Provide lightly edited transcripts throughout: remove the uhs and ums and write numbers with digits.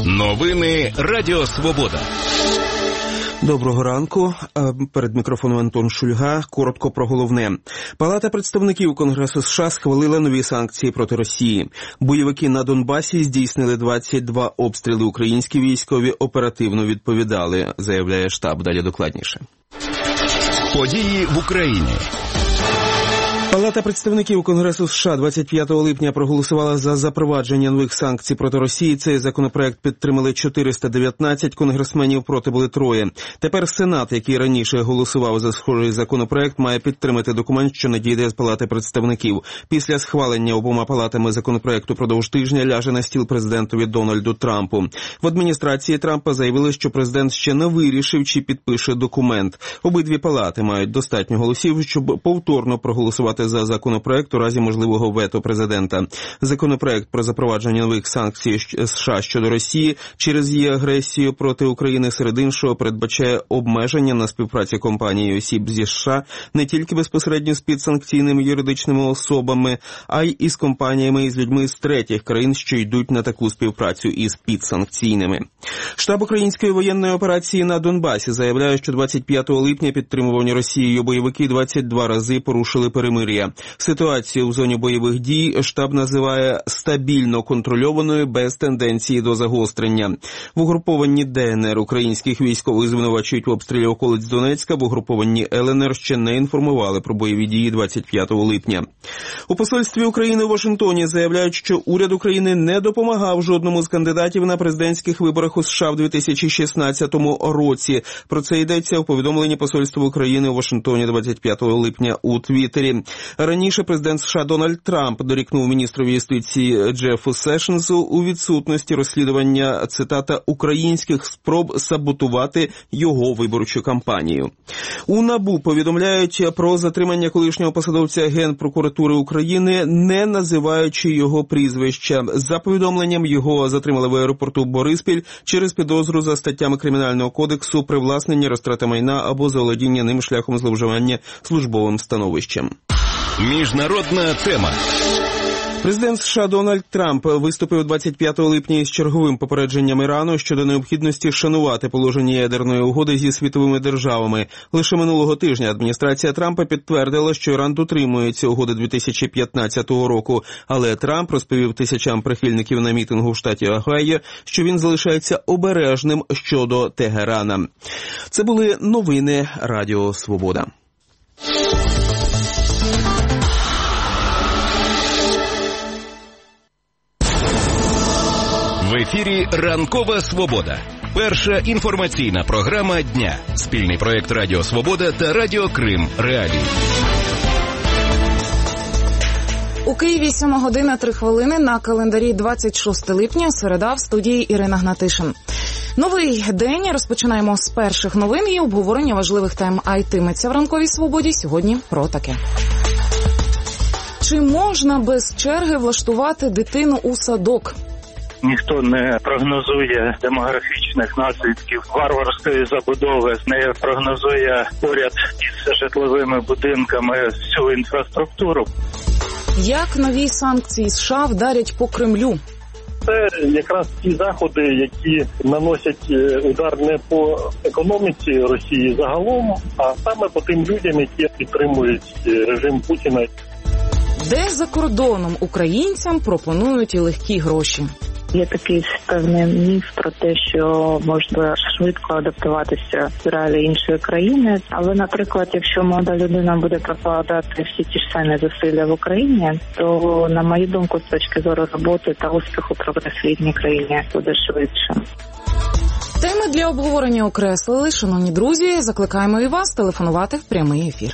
Новини Радіо Свобода. Доброго ранку. Перед мікрофоном Антон Шульга. Коротко про головне. Палата представників Конгресу США схвалила нові санкції проти Росії. Бойовики на Донбасі здійснили 22 обстріли. Українські військові оперативно відповідали, заявляє штаб. Далі докладніше. Події в Україні. Палата представників Конгресу США 25 липня проголосувала за запровадження нових санкцій проти Росії. Цей законопроект підтримали 419 конгресменів, проти були 3. Тепер Сенат, який раніше голосував за схожий законопроект, має підтримати документ, що надійде з Палати представників. Після схвалення обома палатами законопроекту продовж тижня ляже на стіл президентові Дональду Трампу. В адміністрації Трампа заявили, що президент ще не вирішив, чи підпише документ. Обидві палати мають достатньо голосів, щоб повторно проголосувати за законопроект у разі можливого вето президента. Законопроект про запровадження нових санкцій США щодо Росії через її агресію проти України, серед іншого, передбачає обмеження на співпраці компаній і осіб зі США не тільки безпосередньо з підсанкційними юридичними особами, а й із компаніями і з людьми з третіх країн, що йдуть на таку співпрацю із підсанкційними. Штаб української воєнної операції на Донбасі заявляє, що 25 липня підтримувані Росією бойовики 22 рази порушили перемир'я. Ситуацію в зоні бойових дій штаб називає стабільно контрольованою, без тенденції до загострення. В угрупованні ДНР українських військових звинувачують в обстрілі околиць Донецька, в угрупованні ЛНР ще не інформували про бойові дії 25 липня. У посольстві України у Вашингтоні заявляють, що уряд України не допомагав жодному з кандидатів на президентських виборах у США в 2016 році. Про це йдеться у повідомленні посольства України у Вашингтоні 25 липня у Твіттері. Раніше президент США Дональд Трамп дорікнув міністрові юстиції Джефу Сешенсу у відсутності розслідування, цитата, «українських спроб саботувати його виборчу кампанію». У НАБУ повідомляють про затримання колишнього посадовця Генпрокуратури України, не називаючи його прізвища. За повідомленням, його затримали в аеропорту Бориспіль через підозру за статтями Кримінального кодексу «Привласнення, розтрата майна або заволодіння ним шляхом зловживання службовим становищем». Міжнародна тема. Президент США Дональд Трамп виступив 25 липня із черговим попередженням Ірану щодо необхідності шанувати положення ядерної угоди зі світовими державами. Лише минулого тижня адміністрація Трампа підтвердила, що Іран дотримується угоди 2015 року, але Трамп розповів тисячам прихильників на мітингу в штаті Огайо, що він залишається обережним щодо Тегерана. Це були новини Радіо Свобода. В ефірі «Ранкова Свобода». Перша інформаційна програма дня. Спільний проєкт Радіо Свобода та Радіо Крим Реалії. У Києві 7 година 3 хвилини, на календарі 26 липня, середа, в студії Ірина Гнатишин. Новий день розпочинаємо з перших новин і обговорення важливих тем. А йтиметься в «Ранковій Свободі» сьогодні про таке. Чи можна без черги влаштувати дитину у садок? Ніхто не прогнозує демографічних наслідків варварської забудови, не прогнозує поряд із житловими будинками всю інфраструктуру. Як нові санкції США вдарять по Кремлю? Це якраз ті заходи, які наносять удар не по економіці Росії загалом, а саме по тим людям, які підтримують режим Путіна. Де за кордоном українцям пропонують і легкі гроші? Є такий певний міф про те, що можна швидко адаптуватися в реалії іншої країни. Але, наприклад, якщо молода людина буде прокладати всі ті ж самі зусилля в Україні, то, на мою думку, з точки зору роботи та успіху прогрес в рідній країні буде швидше. Теми для обговорення окреслили. Шановні друзі, закликаємо і вас телефонувати в прямий ефір.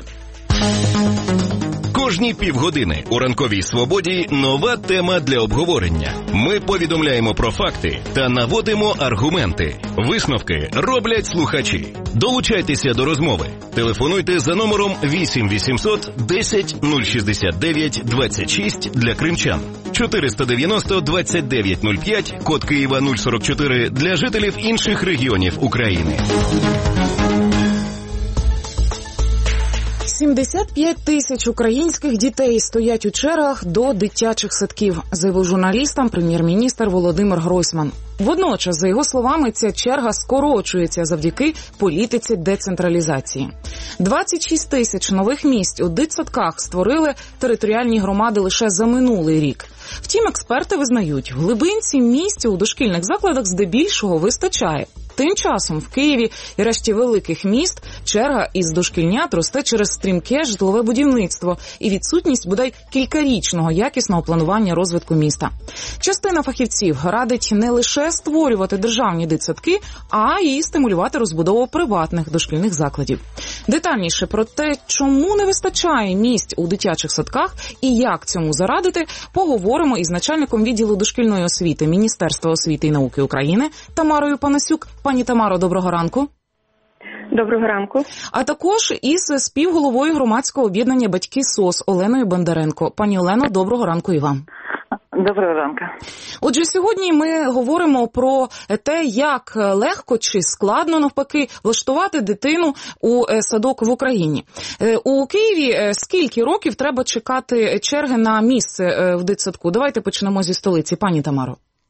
Кожні півгодини у «Ранковій Свободі» нова тема для обговорення. Ми повідомляємо про факти та наводимо аргументи. Висновки роблять слухачі. Долучайтеся до розмови. Телефонуйте за номером 8 800 10 069 26 для кримчан. 490 29 05, код Києва 044 для жителів інших регіонів України. 75 тисяч українських дітей стоять у чергах до дитячих садків, заявив журналістам прем'єр-міністр Володимир Гройсман. Водночас, за його словами, ця черга скорочується завдяки політиці децентралізації. 26 тисяч нових місць у дитсадках створили територіальні громади лише за минулий рік. Втім, експерти визнають, в глибинці місць у дошкільних закладах здебільшого вистачає. Тим часом в Києві і решті великих міст черга із дошкільнят росте через стрімке житлове будівництво і відсутність бодай кількарічного якісного планування розвитку міста. Частина фахівців радить не лише створювати державні дитсадки, а й стимулювати розбудову приватних дошкільних закладів. Детальніше про те, чому не вистачає місць у дитячих садках і як цьому зарадити, поговоримо із начальником відділу дошкільної освіти Міністерства освіти і науки України Тамарою Панасюк. Пані Тамаро, доброго ранку. Доброго ранку. А також із співголовою громадського об'єднання «Батьки СОС» Оленою Бондаренко. Пані Олено, доброго ранку і вам. Доброго ранку. Отже, сьогодні ми говоримо про те, як легко чи складно, навпаки, влаштувати дитину у садок в Україні. У Києві скільки років треба чекати черги на місце в дитсадку? Давайте почнемо зі столиці. Пані Тамаро.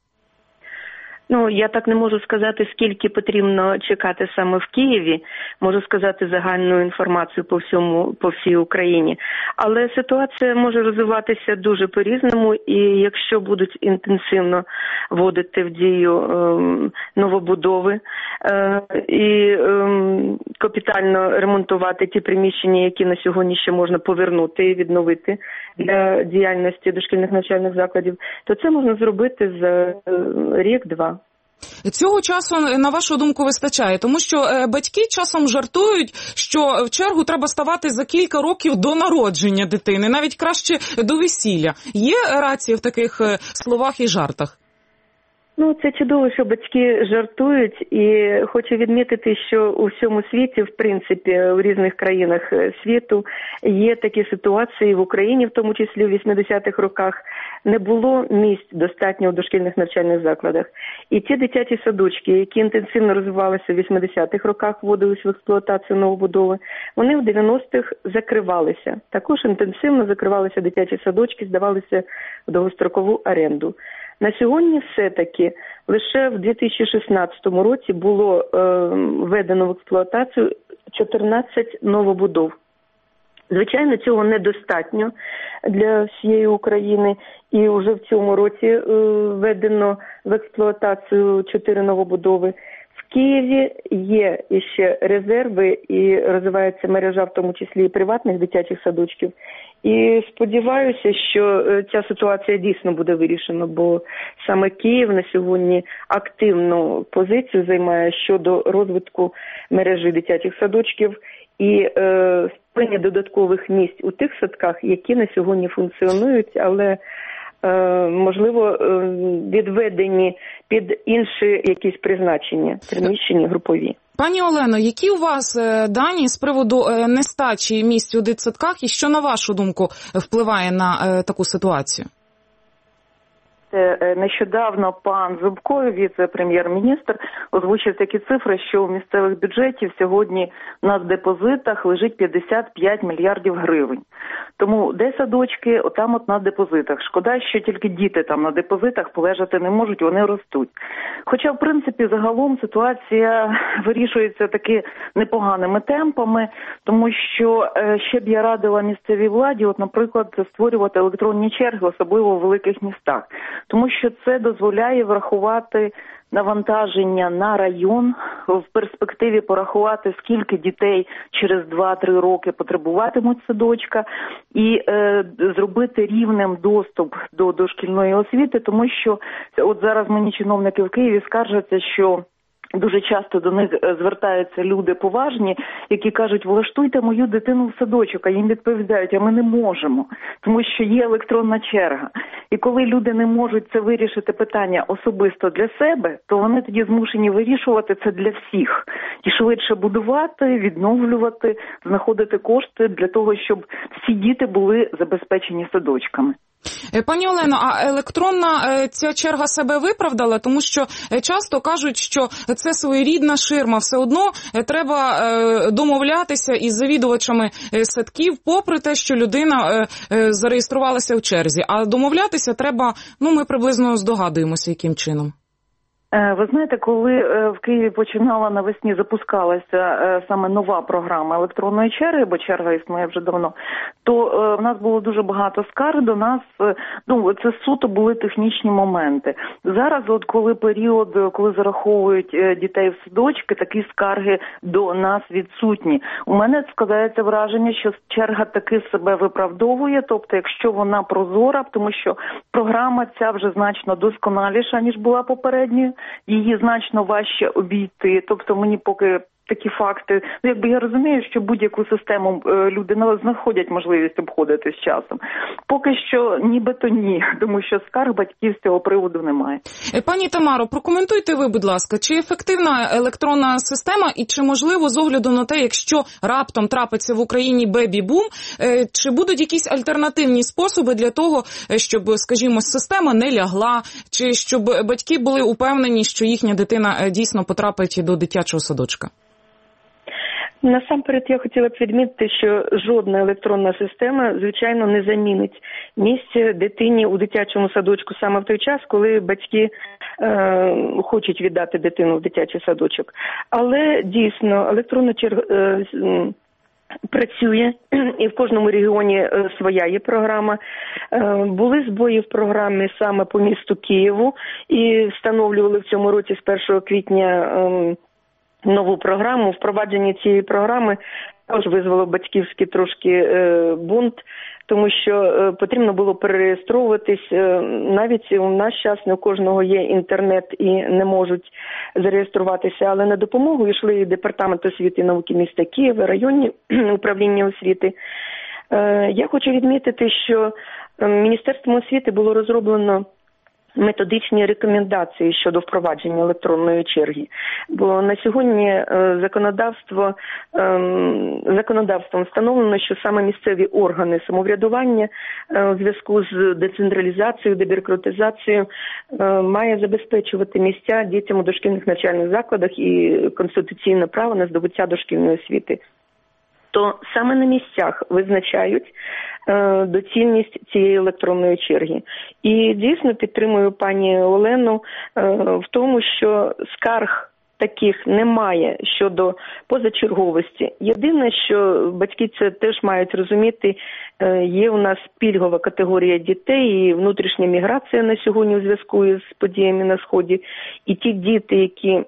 Я так не можу сказати, скільки потрібно чекати саме в Києві. Можу сказати загальну інформацію по всій Україні. Але ситуація може розвиватися дуже по-різному, і якщо будуть інтенсивно вводити в дію новобудови і капітально ремонтувати ті приміщення, які на сьогодні ще можна повернути і відновити для діяльності дошкільних навчальних закладів, то це можна зробити за рік-два. Цього часу, на вашу думку, вистачає, тому що батьки часом жартують, що в чергу треба ставати за кілька років до народження дитини, навіть краще до весілля. Є рація в таких словах і жартах? Це чудово, що батьки жартують, і хочу відмітити, що у всьому світі, в принципі, у різних країнах світу є такі ситуації, в Україні, в тому числі в 80-х роках, не було місць достатньо у дошкільних навчальних закладах. І ті дитячі садочки, які інтенсивно розвивалися в 80-х роках, вводились в експлуатацію новобудови, вони в 90-х закривалися. Також інтенсивно закривалися дитячі садочки, здавалися в довгострокову оренду. На сьогодні все-таки лише в 2016 році було введено в експлуатацію 14 новобудов. Звичайно, цього недостатньо для всієї України, і вже в цьому році введено в експлуатацію 4 новобудови. В Києві є іще резерви і розвивається мережа, в тому числі і приватних дитячих садочків. І сподіваюся, що ця ситуація дійсно буде вирішена, бо саме Київ на сьогодні активну позицію займає щодо розвитку мережі дитячих садочків і створення додаткових місць у тих садках, які на сьогодні функціонують, але можливо відведені під інші якісь призначення, приміщення групові. Пані Олено, які у вас дані з приводу нестачі місць у дитсадках і що, на вашу думку, впливає на таку ситуацію? Нещодавно пан Зубко, віце-прем'єр-міністр, озвучив такі цифри, що у місцевих бюджетів сьогодні на депозитах лежить 55 мільярдів гривень. Тому де садочки, отам на депозитах. Шкода, що тільки діти там на депозитах полежати не можуть, вони ростуть. Хоча, в принципі, загалом ситуація вирішується таки непоганими темпами, тому що ще б я радила місцевій владі, наприклад, створювати електронні черги, особливо в великих містах. Тому що це дозволяє врахувати навантаження на район, в перспективі порахувати, скільки дітей через 2-3 роки потребуватимуть садочка, і зробити рівнем доступ до дошкільної освіти, тому що от зараз мені чиновники в Києві скаржаться, що дуже часто до них звертаються люди поважні, які кажуть, влаштуйте мою дитину в садочок, а їм відповідають, а ми не можемо, тому що є електронна черга. І коли люди не можуть це вирішити питання особисто для себе, то вони тоді змушені вирішувати це для всіх. І швидше будувати, відновлювати, знаходити кошти для того, щоб всі діти були забезпечені садочками. Пані Олено, а електронна ця черга себе виправдала? Тому що часто кажуть, що це своєрідна ширма. Все одно треба домовлятися із завідувачами садків, попри те, що людина зареєструвалася в черзі. А домовлятися треба, ми приблизно здогадуємося, яким чином. Ви знаєте, коли в Києві починала навесні, запускалася саме нова програма електронної черги, бо черга існує вже давно, то в нас було дуже багато скарг до нас, це суто були технічні моменти. Зараз, коли період, коли зараховують дітей в садочки, такі скарги до нас відсутні. У мене складається враження, що черга таки себе виправдовує, тобто якщо вона прозора, тому що програма ця вже значно досконаліша, ніж була попередньою, її значно важче обійти. Тобто мені поки такі факти, я розумію, що будь-яку систему люди знаходять можливість обходити з часом. Поки що нібито ні, тому що скарг батьків з цього приводу немає. Пані Тамаро, прокоментуйте ви, будь ласка, чи ефективна електронна система і чи можливо з огляду на те, якщо раптом трапиться в Україні бебі-бум, чи будуть якісь альтернативні способи для того, щоб, скажімо, система не лягла, чи щоб батьки були упевнені, що їхня дитина дійсно потрапить до дитячого садочка? Насамперед я хотіла б відмітити, що жодна електронна система, звичайно, не замінить місце дитині у дитячому садочку саме в той час, коли батьки хочуть віддати дитину в дитячий садочок. Але дійсно електронна черга працює, і в кожному регіоні своя є програма. Були збої в програмі саме по місту Києву і встановлювали в цьому році з 1 квітня нову програму. Впровадження цієї програми також визвало батьківський трошки бунт, тому що потрібно було перереєстровуватись. Навіть у наш час не у кожного є інтернет і не можуть зареєструватися, але на допомогу йшли і Департамент освіти і науки міста Києва, районні управління освіти. Я хочу відмітити, що Міністерством освіти було розроблено методичні рекомендації щодо впровадження електронної черги. Бо на сьогодні законодавством встановлено, що саме місцеві органи самоврядування у зв'язку з децентралізацією, дебюрократизацією має забезпечувати місця дітям у дошкільних навчальних закладах і конституційне право на здобуття дошкільної освіти. То саме на місцях визначають доцільність цієї електронної черги. І дійсно підтримую пані Олену в тому, що скарг таких немає щодо позачерговості. Єдине, що батьки це теж мають розуміти, є у нас пільгова категорія дітей і внутрішня міграція на сьогодні у зв'язку з подіями на Сході. І ті діти, які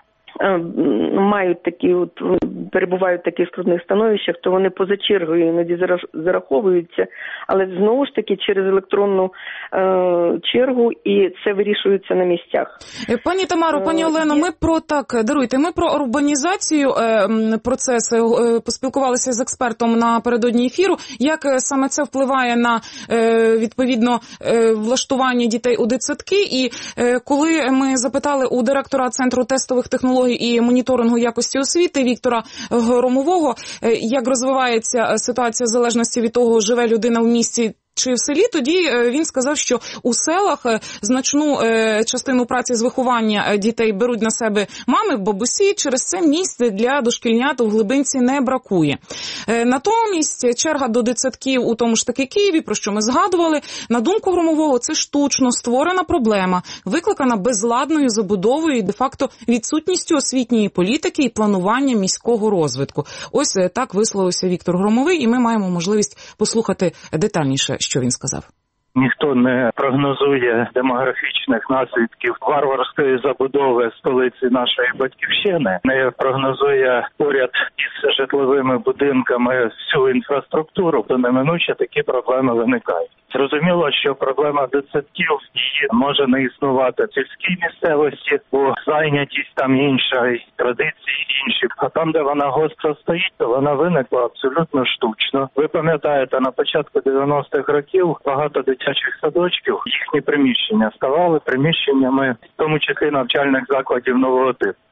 мають такі перебувають в таких скрутних становищах, то вони поза чергою іноді зараховуються, але знову ж таки через електронну чергу, і це вирішується на місцях. Пані Тамаро, пані Олено, ми про урбанізацію процесу поспілкувалися з експертом напередодні ефіру. Як саме це впливає на відповідно влаштування дітей у дитсадки? І коли ми запитали у директора Центру тестових технологій і моніторингу якості освіти Віктора Громового, як розвивається ситуація в залежності від того, живе людина в місті чи в селі, тоді він сказав, що у селах значну частину праці з виховання дітей беруть на себе мами, бабусі, через це місць для дошкільнят у глибинці не бракує. Натомість черга до дитсадків у тому ж таки Києві, про що ми згадували, на думку Громового, це штучно створена проблема, викликана безладною забудовою і де-факто відсутністю освітньої політики і планування міського розвитку. Ось так висловився Віктор Громовий, і ми маємо можливість послухати детальніше, що він сказав. Ніхто не прогнозує демографічних наслідків варварської забудови столиці нашої батьківщини, не прогнозує поряд із житловими будинками всю інфраструктуру, то неминуче такі проблеми виникають. Зрозуміло, що проблема дитсадків її може не існувати в сільській місцевості, бо зайнятість там інша, і традиції інші. А там, де вона гостро стоїть, то вона виникла абсолютно штучно. Ви пам'ятаєте, на початку 90-х років багато дитячих садочків, їхні приміщення ставали приміщеннями, в тому числі навчальних закладів нового типу.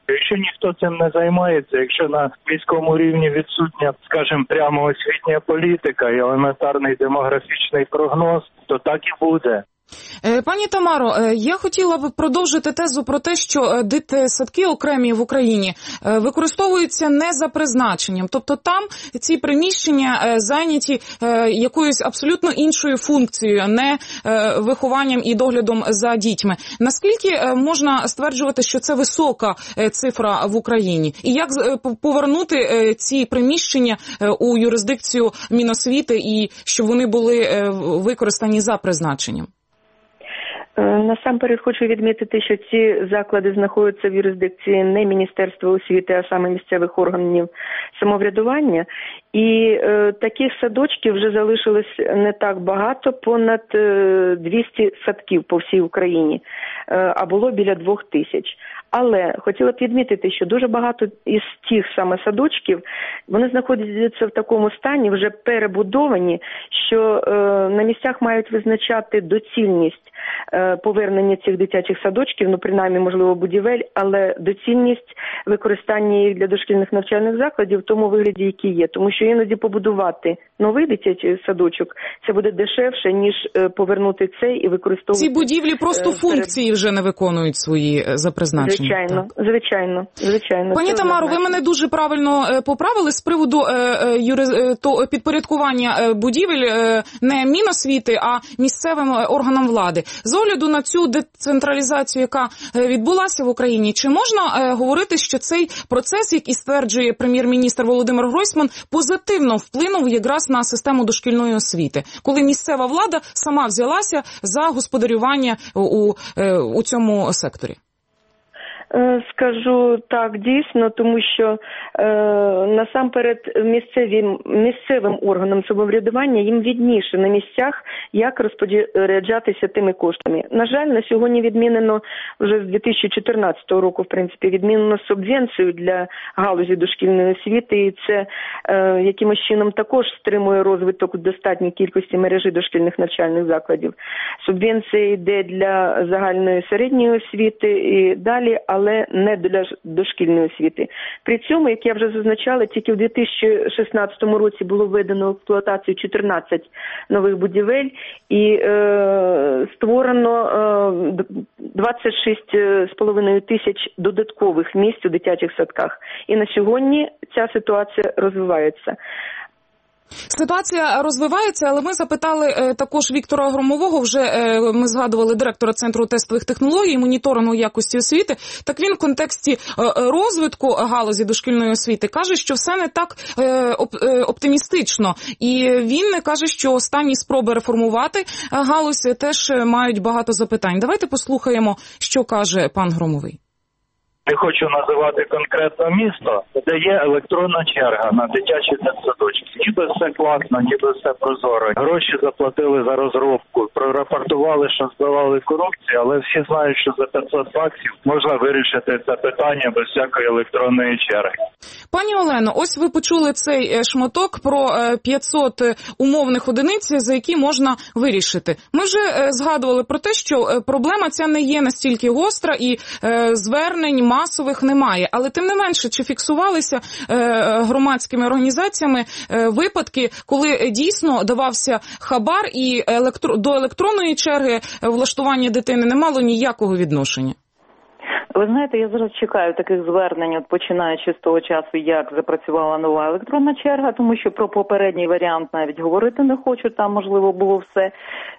Якщо ніхто цим не займається, якщо на міському рівні відсутня, скажімо, прямо освітня політика і елементарний демографічний прогноз, то так і буде. Пані Тамаро, я хотіла б продовжити тезу про те, що дитсадки окремі в Україні використовуються не за призначенням. Тобто там ці приміщення зайняті якоюсь абсолютно іншою функцією, а не вихованням і доглядом за дітьми. Наскільки можна стверджувати, що це висока цифра в Україні? І як повернути ці приміщення у юрисдикцію Міносвіти і щоб вони були використані за призначенням? Насамперед хочу відмітити, що ці заклади знаходяться в юрисдикції не Міністерства освіти, а саме місцевих органів самоврядування. І таких садочків вже залишилось не так багато, понад 200 садків по всій Україні, а було біля 2000. Але хотіла б відмітити, що дуже багато із тих саме садочків, вони знаходяться в такому стані, вже перебудовані, що на місцях мають визначати доцільність повернення цих дитячих садочків, ну принаймні, можливо, будівель, але доцільність використання їх для дошкільних навчальних закладів в тому вигляді, який є. Тому що іноді побудувати новий дитячий садочок, це буде дешевше, ніж повернути цей і використовувати. Ці будівлі просто функції вже не виконують свої за призначенням. Звичайно. Пані Тамаро, ви мене дуже правильно поправили з приводу підпорядкування будівель не Міносвіти, а місцевим органам влади. З огляду на цю децентралізацію, яка відбулася в Україні, чи можна говорити, що цей процес, який стверджує прем'єр-міністр Володимир Гройсман, позитивно вплинув якраз на систему дошкільної освіти, коли місцева влада сама взялася за господарювання у цьому секторі? Скажу так, дійсно, тому що насамперед місцевим органам самоврядування їм відніше на місцях, як розпоряджатися тими коштами. На жаль, на сьогодні відмінено вже з 2014 року, в принципі, відмінено субвенцію для галузі дошкільної освіти, і це якимось чином також стримує розвиток в достатній кількості мережі дошкільних навчальних закладів. Субвенція йде для загальної середньої освіти і далі, але не для дошкільної освіти. При цьому, як я вже зазначала, тільки в 2016 році було введено в експлуатацію 14 нових будівель і створено 26,5 тисяч додаткових місць у дитячих садках. І на сьогодні ця ситуація розвивається. Ситуація розвивається, але ми запитали також Віктора Громового, вже ми згадували директора Центру тестових технологій і моніторингу якості освіти. Так він в контексті розвитку галузі дошкільної освіти каже, що все не так оптимістично. І він каже, що останні спроби реформувати галузь теж мають багато запитань. Давайте послухаємо, що каже пан Громовий. Не хочу називати конкретно місто, де є електронна черга на дитячі дитсадочки. Ніби все класно, ніби все прозоро. Гроші заплатили за розробку, прорапортували, що здавали корупцію, але всі знають, що за 500 баксів можна вирішити це питання без всякої електронної черги. Пані Олено, ось ви почули цей шматок про 500 умовних одиниць, за які можна вирішити. Ми вже згадували про те, що проблема ця не є настільки гостра і звернень масових немає. Але тим не менше, чи фіксувалися громадськими організаціями випадки, коли дійсно давався хабар і до електронної черги влаштування дитини не мало ніякого відношення? Ви знаєте, я зараз чекаю таких звернень, починаючи з того часу, як запрацювала нова електронна черга, тому що про попередній варіант навіть говорити не хочу, там, можливо, було все.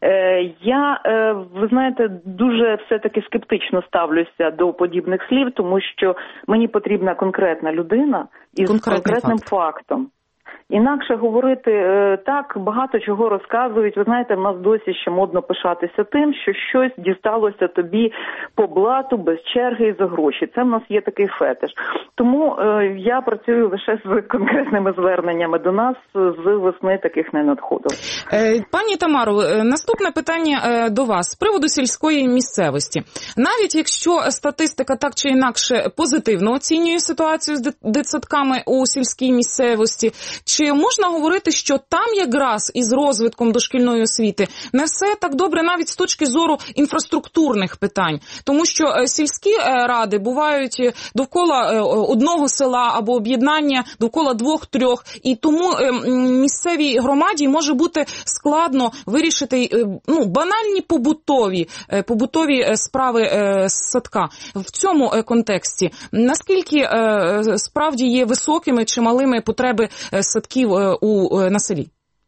Я, ви знаєте, дуже все-таки скептично ставлюся до подібних слів, тому що мені потрібна конкретна людина із конкретним фактом. Інакше говорити так, багато чого розказують. Ви знаєте, в нас досі ще модно пишатися тим, що щось дісталося тобі по блату, без черги і за гроші. Це в нас є такий фетиш. Тому я працюю лише з конкретними зверненнями до нас, з весни таких не надходило. Пані Тамаро, наступне питання до вас з приводу сільської місцевості. Навіть якщо статистика так чи інакше позитивно оцінює ситуацію з дитсадками у сільській місцевості, Чи можна говорити, що там якраз із розвитком дошкільної освіти не все так добре навіть з точки зору інфраструктурних питань? Тому що сільські ради бувають довкола одного села або об'єднання довкола 2-3, і тому місцевій громаді може бути складно вирішити банальні побутові справи садка. В цьому контексті наскільки справді є високими чи малими потреби садків на селі?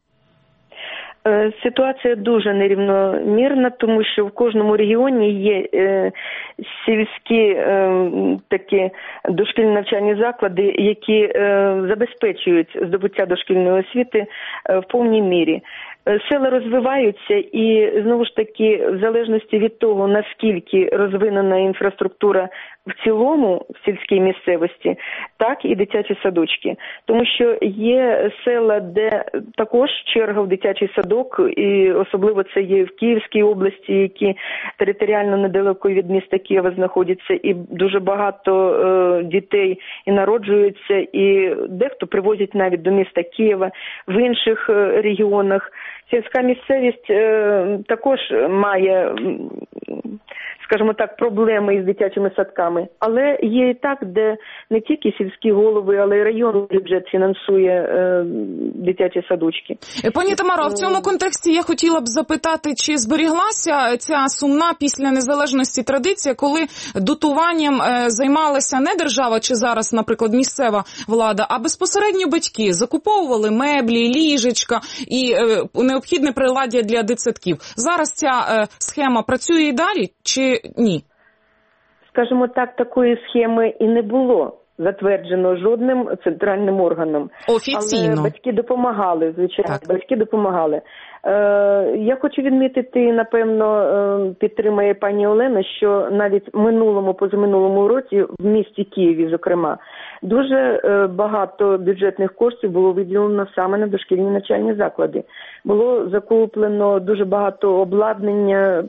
Ситуація дуже нерівномірна, тому що в кожному регіоні є сільські такі дошкільні навчальні заклади, які забезпечують здобуття дошкільної освіти в повній мірі. Села розвиваються і, знову ж таки, в залежності від того, наскільки розвинена інфраструктура в цілому в сільській місцевості, так і дитячі садочки. Тому що є села, де також черга в дитячий садок, і особливо це є в Київській області, які територіально недалеко від міста Києва знаходяться, і дуже багато дітей і народжуються, і дехто привозять навіть до міста Києва. В інших регіонах сільська місцевість також має, скажімо так, проблеми із дитячими садками. Але є і так, де не тільки сільські голови, але й районний бюджет фінансує дитячі садочки. Пані Тамаро, в цьому контексті я хотіла б запитати, чи зберіглася ця сумна після незалежності традиція, коли дотуванням займалася не держава, чи зараз, наприклад, місцева влада, а безпосередньо батьки закуповували меблі, ліжечка і необхідне приладдя для дитсадків. Зараз ця схема працює і далі, чи ні? Скажімо так, такої схеми і не було затверджено жодним центральним органом. Офіційно. Але батьки допомагали, звичайно, так. Батьки допомагали. Я хочу відмітити, напевно, підтримає пані Олена, що навіть позаминулому році в місті Києві, зокрема, дуже багато бюджетних коштів було виділено саме на дошкільні навчальні заклади. Було закуплено дуже багато обладнання.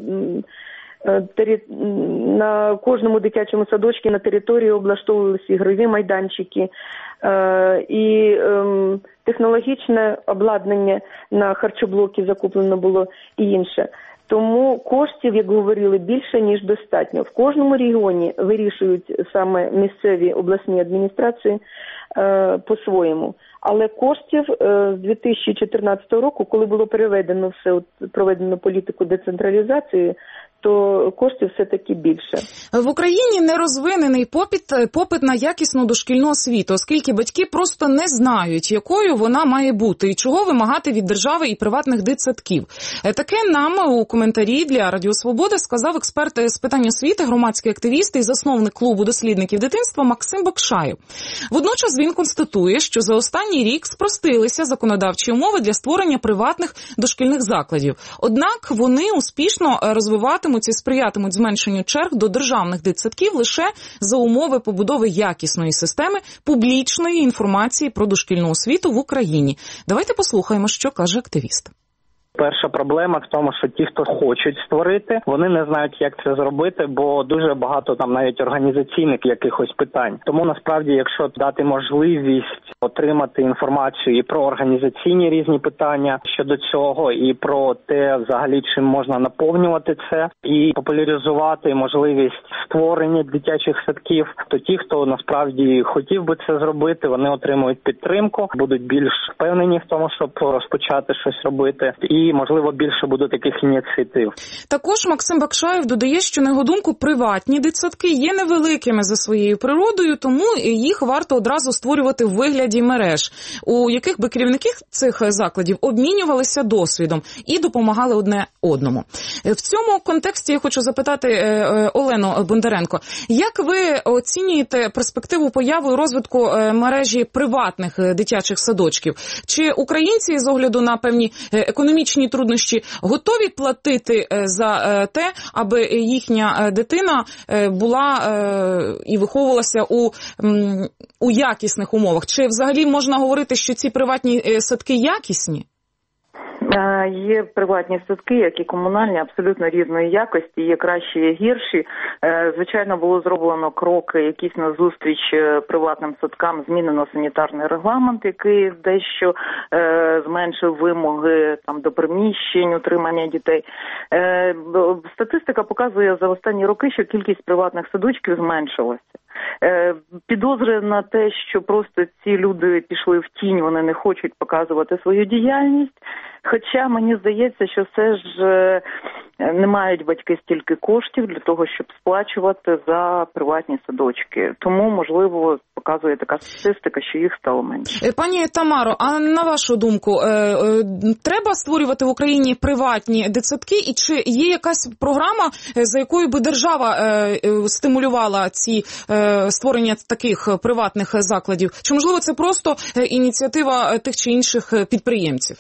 На кожному дитячому садочку на території облаштовувалися ігрові майданчики і технологічне обладнання на харчоблоки закуплено було і інше. Тому коштів, як говорили, більше, ніж достатньо. В кожному регіоні вирішують саме місцеві обласні адміністрації по-своєму. Але коштів з 2014 року, коли було проведено політику децентралізації, то коштів все-таки більше. В Україні не розвинений попит на якісну дошкільну освіту, оскільки батьки просто не знають, якою вона має бути і чого вимагати від держави і приватних дитсадків. Таке нам у коментарі для Радіо Свобода сказав експерт з питань освіти, громадський активіст і засновник клубу дослідників дитинства Максим Бакшаєв. Водночас він констатує, що за останній рік спростилися законодавчі умови для створення приватних дошкільних закладів. Однак вони успішно розвиватимуться і сприятимуть зменшенню черг до державних дитсадків лише за умови побудови якісної системи публічної інформації про дошкільну освіту в Україні. Давайте послухаємо, що каже активіст. Перша проблема в тому, що ті, хто хочуть створити, вони не знають, як це зробити, бо дуже багато там навіть організаційних якихось питань. Тому насправді, якщо дати можливість отримати інформацію і про організаційні різні питання щодо цього, і про те, взагалі, чим можна наповнювати це, і популяризувати можливість створення дитячих садків, то ті, хто насправді хотів би це зробити, вони отримують підтримку, будуть більш впевнені в тому, щоб розпочати щось робити. І, можливо, більше буде таких ініціатив. Також Максим Бакшаєв додає, що, на його думку, приватні дитсадки є невеликими за своєю природою, тому їх варто одразу створювати в вигляді мереж, у яких би керівники цих закладів обмінювалися досвідом і допомагали одне одному. В цьому контексті я хочу запитати Олену Бондаренко, як ви оцінюєте перспективу появи і розвитку мережі приватних дитячих садочків? Чи українці з огляду на певні економічні труднощі готові платити за те, аби їхня дитина була і виховувалася у якісних умовах? Чи взагалі можна говорити, що ці приватні садки якісні? Є приватні садки, як і комунальні, абсолютно різної якості, є кращі, є гірші. Звичайно, було зроблено кроки якісь на зустріч приватним садкам, змінено санітарний регламент, який дещо зменшив вимоги там до приміщень, утримання дітей. Статистика показує за останні роки, що кількість приватних садочків зменшилася. Підозри на те, що просто ці люди пішли в тінь, вони не хочуть показувати свою діяльність. Хоча мені здається, що все ж не мають батьки стільки коштів для того, щоб сплачувати за приватні садочки. Тому, можливо, показує така статистика, що їх стало менше. Пані Тамаро, а на вашу думку, треба створювати в Україні приватні дитсадки? І чи є якась програма, за якою би держава стимулювала ці створення таких приватних закладів? Чи, можливо, це просто ініціатива тих чи інших підприємців?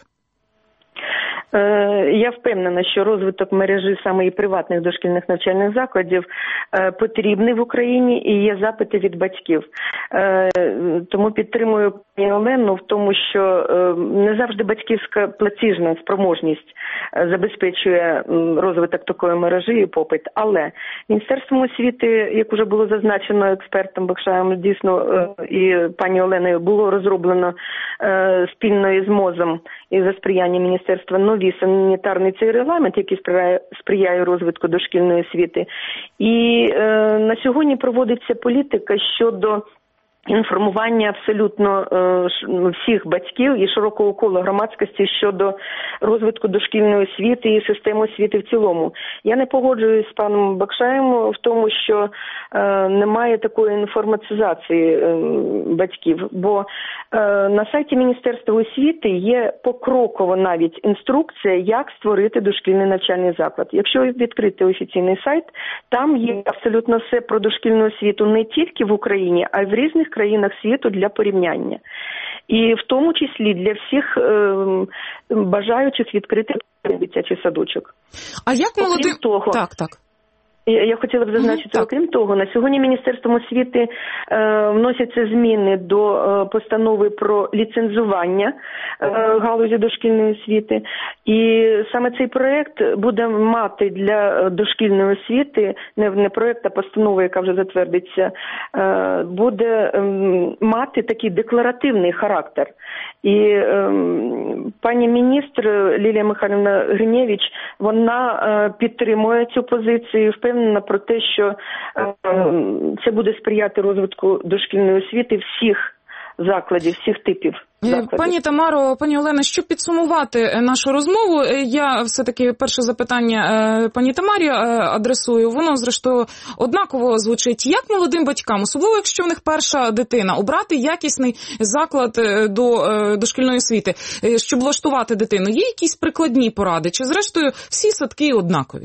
Я впевнена, що розвиток мережі саме і приватних дошкільних навчальних закладів потрібний в Україні і є запити від батьків. Тому підтримую пані Олену в тому, що не завжди батьківська платіжна спроможність забезпечує розвиток такої мережі і попит. Але Міністерством освіти, як вже було зазначено експертом Бакшаєм, дійсно і пані Оленою, було розроблено спільно із МОЗом і за сприяння Міністерства новий санітарний цей регламент, який сприяє розвитку дошкільної освіти. І на сьогодні проводиться політика щодо інформування абсолютно всіх батьків і широкого кола громадськості щодо розвитку дошкільної освіти і системи освіти в цілому. Я не погоджуюсь з паном Бакшаєм в тому, що немає такої інформатизації батьків, бо на сайті Міністерства освіти є покроково навіть інструкція, як створити дошкільний навчальний заклад. Якщо відкрити офіційний сайт, там є абсолютно все про дошкільну освіту не тільки в Україні, а й в різних країнах світу для порівняння. І в тому числі для всіх бажаючих відкрити дитячий садочок. А як молодим... того... Так. Я хотіла б зазначити, окрім того, на сьогодні Міністерством освіти вносяться зміни до постанови про ліцензування галузі дошкільної освіти. І саме цей проєкт буде мати для дошкільної освіти, не проєкт, а постанова, яка вже затвердиться, буде мати такий декларативний характер. І пані міністр Лілія Михайлівна Гриневич, вона підтримує цю позицію, впевнена про те, що це буде сприяти розвитку дошкільної освіти всіх закладів, всіх типів закладів. Пані Тамаро, пані Олена, щоб підсумувати нашу розмову, я все-таки перше запитання пані Тамарі адресую. Воно, зрештою, однаково звучить. Як молодим батькам, особливо якщо в них перша дитина, обрати якісний заклад до дошкільної освіти, щоб влаштувати дитину? Є якісь прикладні поради? Чи, зрештою, всі садки однакові?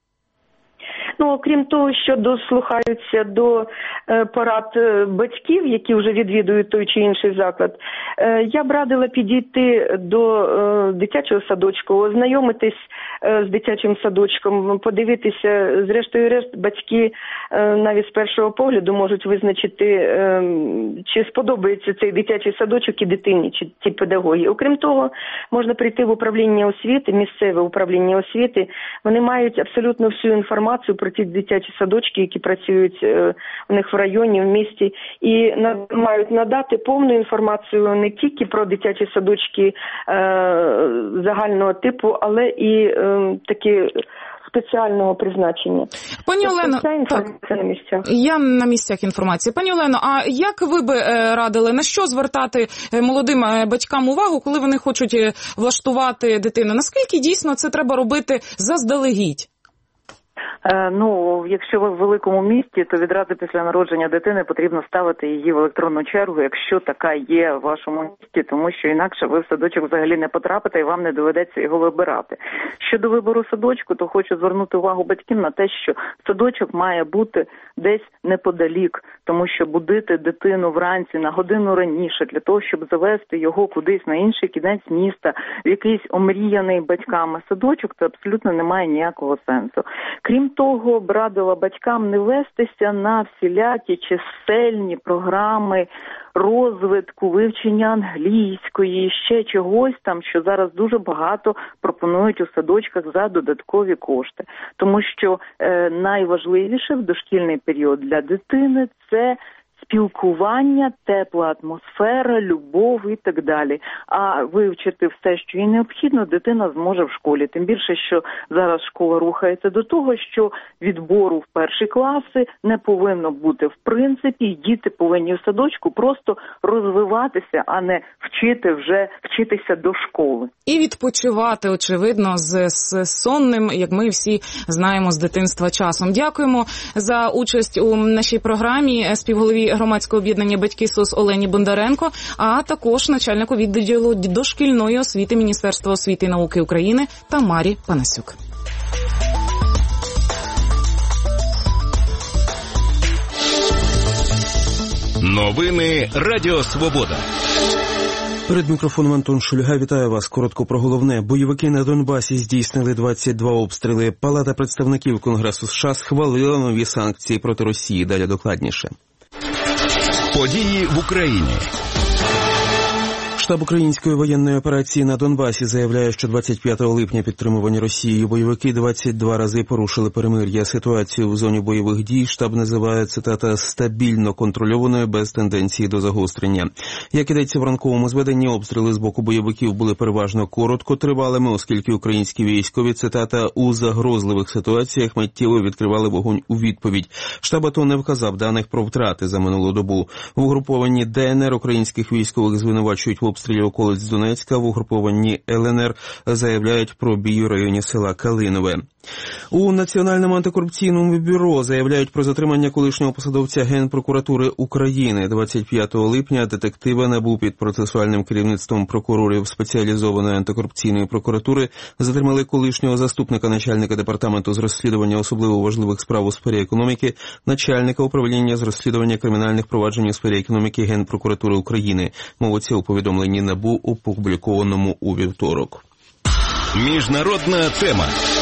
Ну, окрім того, що дослухаються до порад батьків, які вже відвідують той чи інший заклад, я б радила підійти до дитячого садочку, ознайомитись з дитячим садочком, подивитися, зрештою решт, батьки навіть з першого погляду можуть визначити, чи сподобається цей дитячий садочок і дитині, чи ті педагоги. Окрім того, можна прийти в управління освіти, місцеве управління освіти, вони мають абсолютно всю інформацію про ті дитячі садочки, які працюють у них в районі, в місті, і мають надати повну інформацію не тільки про дитячі садочки загального типу, але і такі спеціального призначення. Пані Олено, на місцях. Я на місцях інформації. Пані Олено, а як ви би радили, на що звертати молодим батькам увагу, коли вони хочуть влаштувати дитину? Наскільки дійсно це треба робити заздалегідь? Ну, якщо ви в великому місті, то відразу після народження дитини потрібно ставити її в електронну чергу, якщо така є в вашому місті, тому що інакше ви в садочок взагалі не потрапите і вам не доведеться його вибирати. Щодо вибору садочку, то хочу звернути увагу батьків на те, що садочок має бути десь неподалік, тому що будити дитину вранці на годину раніше для того, щоб завести його кудись на інший кінець міста, в якийсь омріяний батьками садочок, це абсолютно не має ніякого сенсу. Крім того, б радила батькам не вестися на всілякі чисельні програми розвитку, вивчення англійської, ще чогось там, що зараз дуже багато пропонують у садочках за додаткові кошти. Тому що найважливіше в дошкільний період для дитини – це спілкування, тепла атмосфера, любов і так далі. А вивчити все, що їй необхідно, дитина зможе в школі. Тим більше, що зараз школа рухається до того, що відбору в перші класи не повинно бути в принципі, і діти повинні в садочку просто розвиватися, а не вчитися до школи. І відпочивати, очевидно, з сонним, як ми всі знаємо з дитинства, часом. Дякуємо за участь у нашій програмі співголові громадського об'єднання «Батьки СОС» Олені Бондаренко, а також начальнику відділу дошкільної освіти Міністерства освіти і науки України Тамарі Панасюк. Новини Радіо Свобода. Перед мікрофоном Антон Шульга. Вітаю вас. Коротко про головне. Бойовики на Донбасі здійснили 22 обстріли. Палата представників Конгресу США схвалила нові санкції проти Росії. Далі докладніше. Події в Україні. Штаб української воєнної операції на Донбасі заявляє, що 25 липня підтримувані Росією бойовики 22 рази порушили перемир'я. Ситуацію в зоні бойових дій штаб називає, цитата, «стабільно контрольованою без тенденції до загострення». Як ідеться в ранковому зведенні, обстріли з боку бойовиків були переважно короткотривалими, оскільки українські військові, цитата, «у загрозливих ситуаціях миттєво відкривали вогонь у відповідь». Штаб АТО не вказав даних про втрати за минулу добу. В угрупованні ДНР українських військових звинувачують в обстрілі околиць Донецька, в угрупованні ЛНР заявляють про бій у районі села Калинове. У Національному антикорупційному бюро заявляють про затримання колишнього посадовця Генпрокуратури України. 25 липня детективи НАБУ під процесуальним керівництвом прокурорів спеціалізованої антикорупційної прокуратури затримали колишнього заступника начальника департаменту з розслідування особливо важливих справ у сфері економіки, начальника управління з розслідування кримінальних проваджень у сфері економіки Генпрокуратури України. Мовиться у повідомленні НАБУ, опублікованому у вівторок. Міжнародна тема.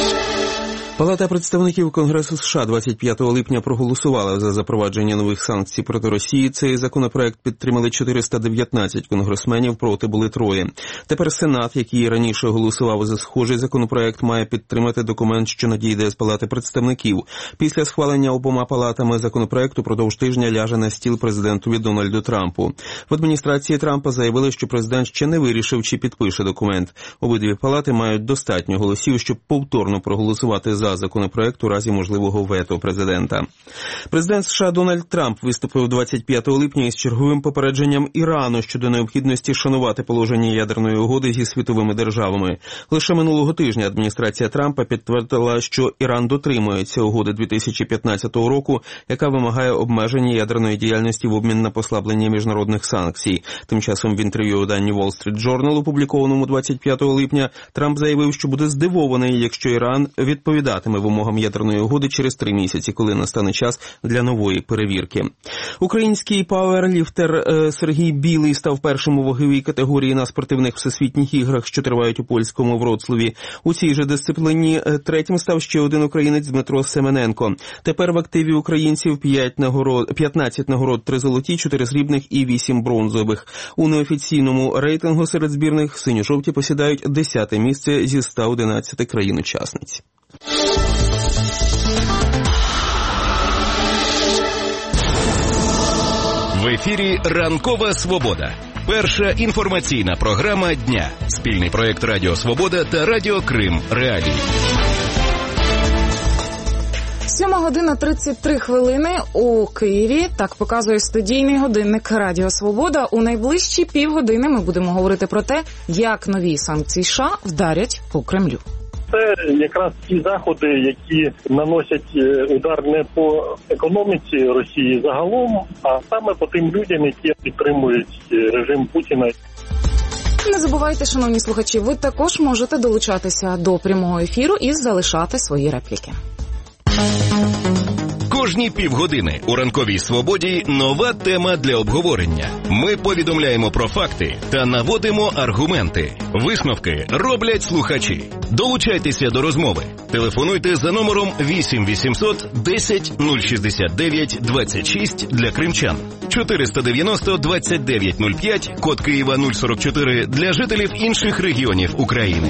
Палата представників Конгресу США 25 липня проголосувала за запровадження нових санкцій проти Росії. Цей законопроект підтримали 419 конгресменів, проти були 3. Тепер Сенат, який раніше голосував за схожий законопроект, має підтримати документ, що надійде з Палати представників. Після схвалення обома палатами законопроекту продовж тижня ляже на стіл президентові Дональду Трампу. В адміністрації Трампа заявили, що президент ще не вирішив, чи підпише документ. Обидві палати мають достатньо голосів, щоб повторно проголосувати за законопроект у разі можливого вето президента. Президент США Дональд Трамп виступив 25 липня із черговим попередженням Ірану щодо необхідності шанувати положення ядерної угоди зі світовими державами. Лише минулого тижня адміністрація Трампа підтвердила, що Іран дотримується угоди 2015 року, яка вимагає обмеження ядерної діяльності в обмін на послаблення міжнародних санкцій. Тим часом в інтерв'ю виданню Wall Street Journal, опублікованому 25 липня, Трамп заявив, що буде здивований, якщо Іран відповідатиме вимогам ядерної угоди через 3 місяці, коли настане час для нової перевірки. Український пауерліфтер Сергій Білий став першим у ваговій категорії на спортивних всесвітніх іграх, що тривають у польському Вроцлаві. У цій же дисципліні третім став ще один українець Дмитро Семененко. Тепер в активі українців 15 нагород, 3 золоті, 4 срібних і 8 бронзових. У неофіційному рейтингу серед збірних синьо-жовті посідають 10-те місце зі 111 країн-учасниць. В ефірі «Ранкова Свобода». Перша інформаційна програма дня. Спільний проєкт Радіо Свобода та Радіо Крим Реалії. 7:33 у Києві. Так показує студійний годинник Радіо Свобода. У найближчі півгодини ми будемо говорити про те, як нові санкції США вдарять по Кремлю. Це якраз ті заходи, які наносять удар не по економіці Росії загалом, а саме по тим людям, які підтримують режим Путіна. Не забувайте, шановні слухачі, ви також можете долучатися до прямого ефіру і залишати свої репліки. Кожні півгодини у «Ранковій свободі» нова тема для обговорення. Ми повідомляємо про факти та наводимо аргументи. Висновки роблять слухачі. Долучайтеся до розмови. Телефонуйте за номером 8 800 10 069 26 для кримчан, 490 29 05, код Києва 044 для жителів інших регіонів України.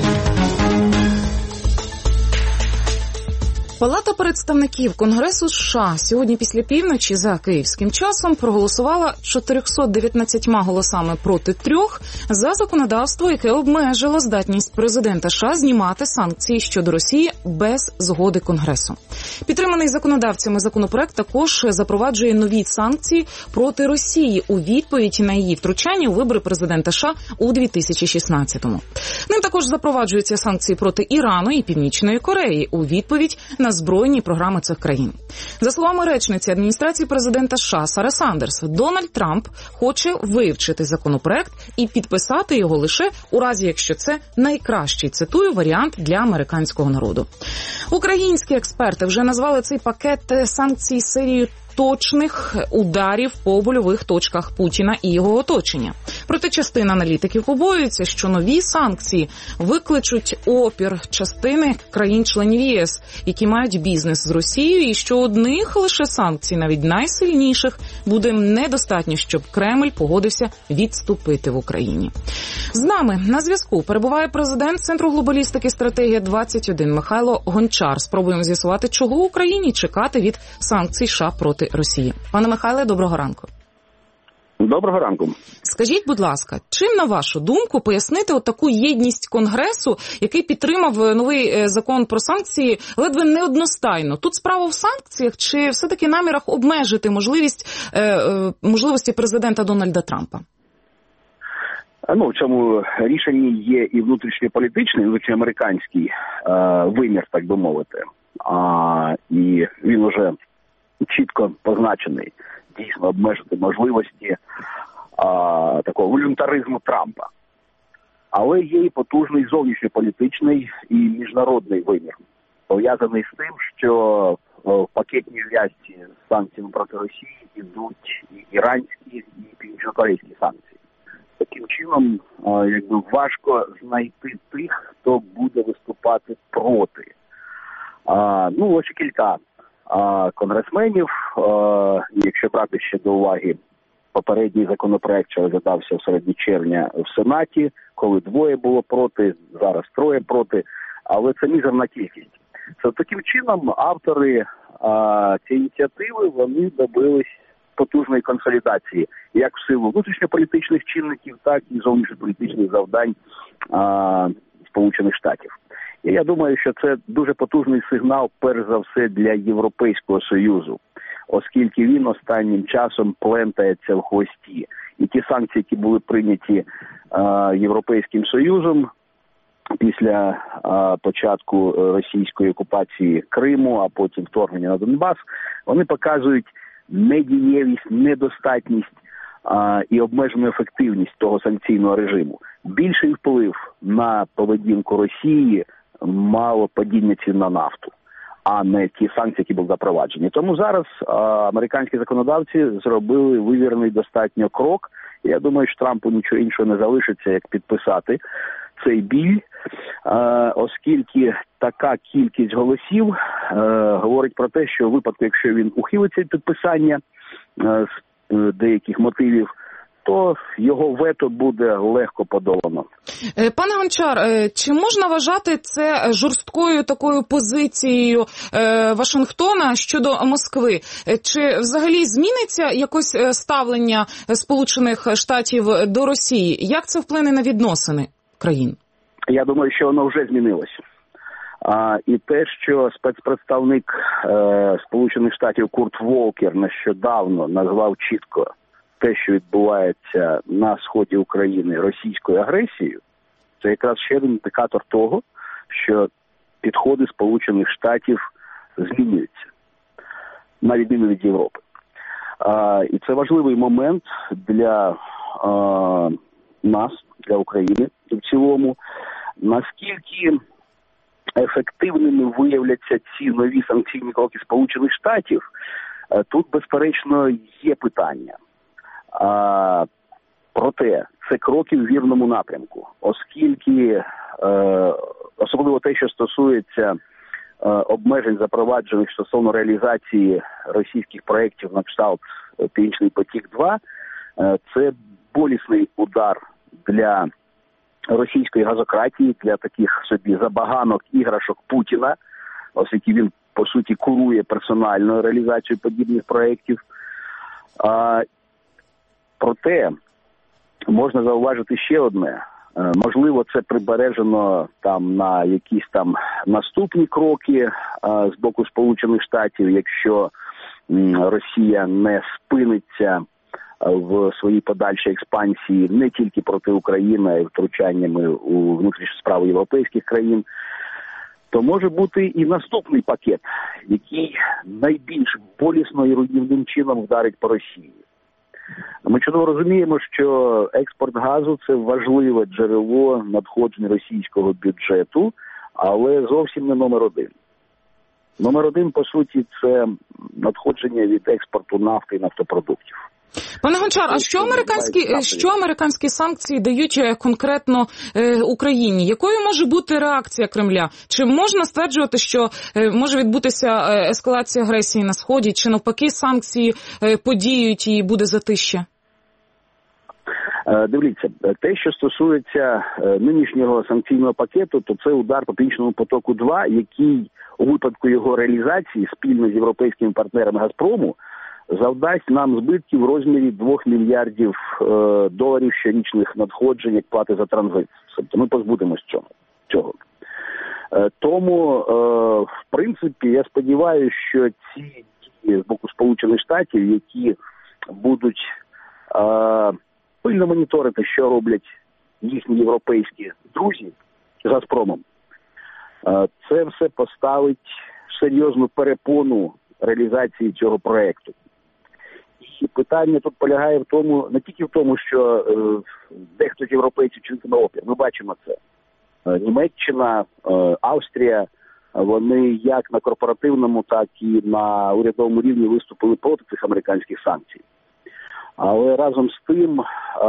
Палата представників Конгресу США сьогодні після півночі за київським часом проголосувала 419 голосами проти 3 за законодавство, яке обмежило здатність президента США знімати санкції щодо Росії без згоди Конгресу. Підтриманий законодавцями законопроект також запроваджує нові санкції проти Росії у відповідь на її втручання у вибори президента США у 2016-му. Ним також запроваджуються санкції проти Ірану і Північної Кореї у відповідь на збройні програми цих країн. За словами речниці адміністрації президента США Сари Сандерс, Дональд Трамп хоче вивчити законопроект і підписати його лише у разі, якщо це найкращий, цитую, варіант для американського народу. Українські експерти вже назвали цей пакет санкцій серією точних ударів по больових точках Путіна і його оточення. Проте частина аналітиків побоюється, що нові санкції викличуть опір частини країн-членів ЄС, які мають бізнес з Росією, і що одних лише санкцій, навіть найсильніших, буде недостатньо, щоб Кремль погодився відступити в Україні. З нами на зв'язку перебуває президент Центру глобалістики «Стратегія-21» Михайло Гончар. Спробуємо з'ясувати, чого Україні чекати від санкцій США проти Росії. Пане Михайле, доброго ранку. Доброго ранку. Скажіть, будь ласка, чим, на вашу думку, пояснити таку єдність Конгресу, який підтримав новий закон про санкції ледве неодностайно? Тут справа в санкціях чи все-таки намірах обмежити можливості президента Дональда Трампа? В цьому рішенні є і внутрішньополітичний, внутрішньоамериканський вимір, так би мовити. І він уже чітко позначений, дійсно обмежити можливості такого волюнтаризму Трампа. Але є і потужний зовнішньополітичний і міжнародний вимір, пов'язаний з тим, що в пакетній в'язці з санкціями проти Росії йдуть і іранські, і північнокорейські санкції. Таким чином, важко знайти тих, хто буде виступати проти. Ось кілька конгресменів, якщо брати ще до уваги попередній законопроект, що розглядався в середині червня в Сенаті, коли 2 було проти, зараз 3 проти, але це мізерна кількість. Це таким чином автори цієї ініціативи, вони добились потужної консолідації, як в силу внутрішньополітичних чинників, так і зовнішньополітичних завдань Сполучених Штатів. І я думаю, що це дуже потужний сигнал, перш за все, для Європейського Союзу, оскільки він останнім часом плентається в хвості. І ті санкції, які були прийняті Європейським Союзом після початку російської окупації Криму, а потім вторгнення на Донбас, вони показують недієвість, недостатність і обмежену ефективність того санкційного режиму. Більший вплив на поведінку Росії мало падіння цін на нафту, а не ті санкції, які були запроваджені. Тому зараз американські законодавці зробили вивірений достатньо крок. Я думаю, що Трампу нічого іншого не залишиться, як підписати цей біль, оскільки така кількість голосів говорить про те, що в випадку, якщо він ухилиться від підписання з деяких мотивів, то його вето буде легко подолано. Пане Гончар, чи можна вважати це жорсткою такою позицією Вашингтона щодо Москви? Чи взагалі зміниться якось ставлення Сполучених Штатів до Росії? Як це вплине на відносини країн? Я думаю, що воно вже змінилося. І те, що спецпредставник Сполучених Штатів Курт Волкер нещодавно назвав чітко те, що відбувається на сході України російською агресією, це якраз ще один індикатор того, що підходи Сполучених Штатів змінюються, на відміну від Європи. І це важливий момент для нас, для України в цілому, наскільки ефективними виявляться ці нові санкційні кроки Сполучених Штатів, тут, безперечно, є питання. Проте, це кроки в вірному напрямку, оскільки, особливо те, що стосується обмежень, запроваджених стосовно реалізації російських проєктів на кшталт «Північний потік-2», це болісний удар для російської газократії, для таких собі забаганок іграшок Путіна, оскільки він, по суті, курує персональну реалізацію подібних проєктів. Проте, можна зауважити ще одне. Можливо, це прибережено там на якісь там наступні кроки з боку Сполучених Штатів, якщо Росія не спиниться в своїй подальшій експансії не тільки проти України, а й втручаннями у внутрішні справи європейських країн, то може бути і наступний пакет, який найбільш болісно і руйнівним чином вдарить по Росії. Ми чудово розуміємо, що експорт газу – це важливе джерело надходжень російського бюджету, але зовсім не номер один. Номер один, по суті, це надходження від експорту нафти і нафтопродуктів. Пане Гончар, а що американські санкції дають конкретно Україні? Якою може бути реакція Кремля? Чи можна стверджувати, що може відбутися ескалація агресії на Сході, чи навпаки санкції подіють і буде затища? Дивіться, те, що стосується нинішнього санкційного пакету, то це удар по Північному потоку-2, який у випадку його реалізації спільно з європейськими партнерами «Газпрому» завдасть нам збитків в розмірі 2 мільярдів доларів щорічних надходжень як плати за транзит. Тобто ми позбудемось цього. Тому, в принципі, я сподіваюся, що ці дії з боку Сполучених Штатів, які будуть пильно моніторити, що роблять їхні європейські друзі з «Газпромом», це все поставить серйозну перепону реалізації цього проєкту. І питання тут полягає в тому, не тільки в тому, що дехто з європейців чинитиме опір. Ми бачимо це. Німеччина, Австрія, вони як на корпоративному, так і на урядовому рівні виступили проти цих американських санкцій. Але разом з тим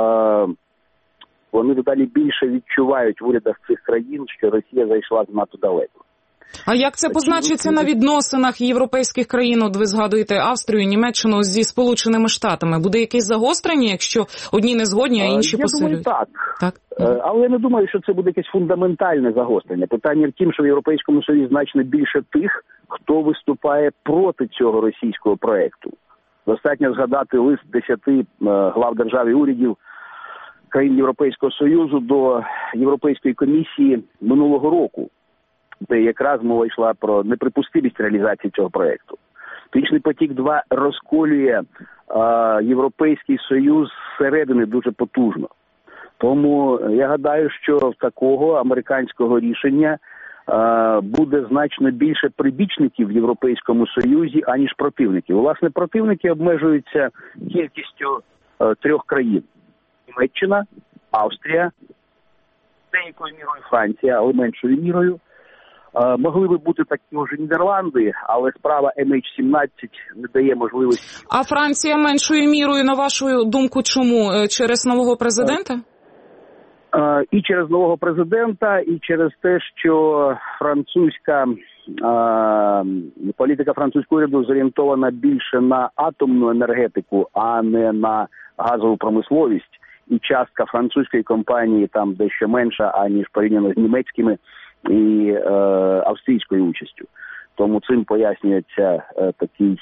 вони дедалі більше відчувають в урядах цих країн, що Росія зайшла занадто далеко. А як це позначиться на відносинах європейських країн? От ви згадуєте Австрію, Німеччину зі Сполученими Штатами. Буде якесь загострення, якщо одні не згодні, а інші посилюють? Я думаю, так. Але я не думаю, що це буде якесь фундаментальне загострення. Питання в тім, що в Європейському Союзі значно більше тих, хто виступає проти цього російського проєкту. Достатньо згадати лист 10 глав держав і урядів країн Європейського Союзу до Європейської комісії минулого року, де якраз мова йшла про неприпустимість реалізації цього проєкту. Північний потік-2 розколює Європейський Союз зсередини дуже потужно. Тому я гадаю, що в такого американського рішення буде значно більше прибічників в Європейському Союзі, аніж противників. Власне, противники обмежуються кількістю 3 країн. Німеччина, Австрія, деякою мірою Франція, але меншою мірою. Могли би бути також Нідерланди, але справа MH17 не дає можливості. А Франція меншою мірою, на вашу думку, чому? Через нового президента? І через нового президента, і через те, що французька політика французького уряду зорієнтована більше на атомну енергетику, а не на газову промисловість. І частка французької компанії там дещо менша, аніж порівняно з німецькими і австрійською участю. Тому цим пояснюється такий,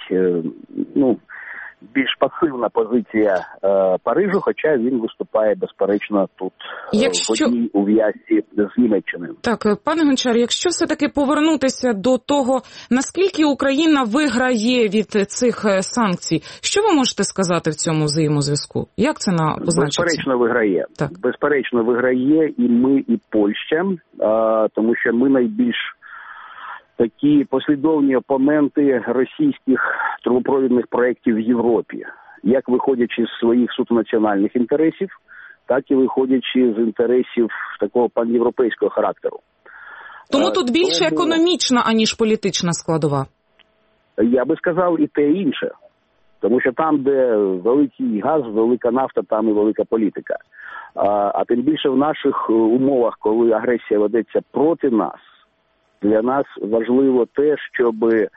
більш пасивна позиція Парижу, хоча він виступає, безперечно, тут в одній ув'язці з Німеччиною. Так, пане Гончар, якщо все-таки повернутися до того, наскільки Україна виграє від цих санкцій, що ви можете сказати в цьому взаємозв'язку? Як це позначиться? Безперечно виграє. Так. Безперечно виграє і ми, і Польща, тому що ми найбільш такі послідовні опоненти російських трубопровідних проєктів в Європі, як виходячи з своїх суто національних інтересів, так і виходячи з інтересів такого панєвропейського характеру. Тому тут більше економічна, аніж політична складова. Я би сказав і те, і інше. Тому що там, де великий газ, велика нафта, там і велика політика. А тим більше в наших умовах, коли агресія ведеться проти нас, для нас важливо те, щоб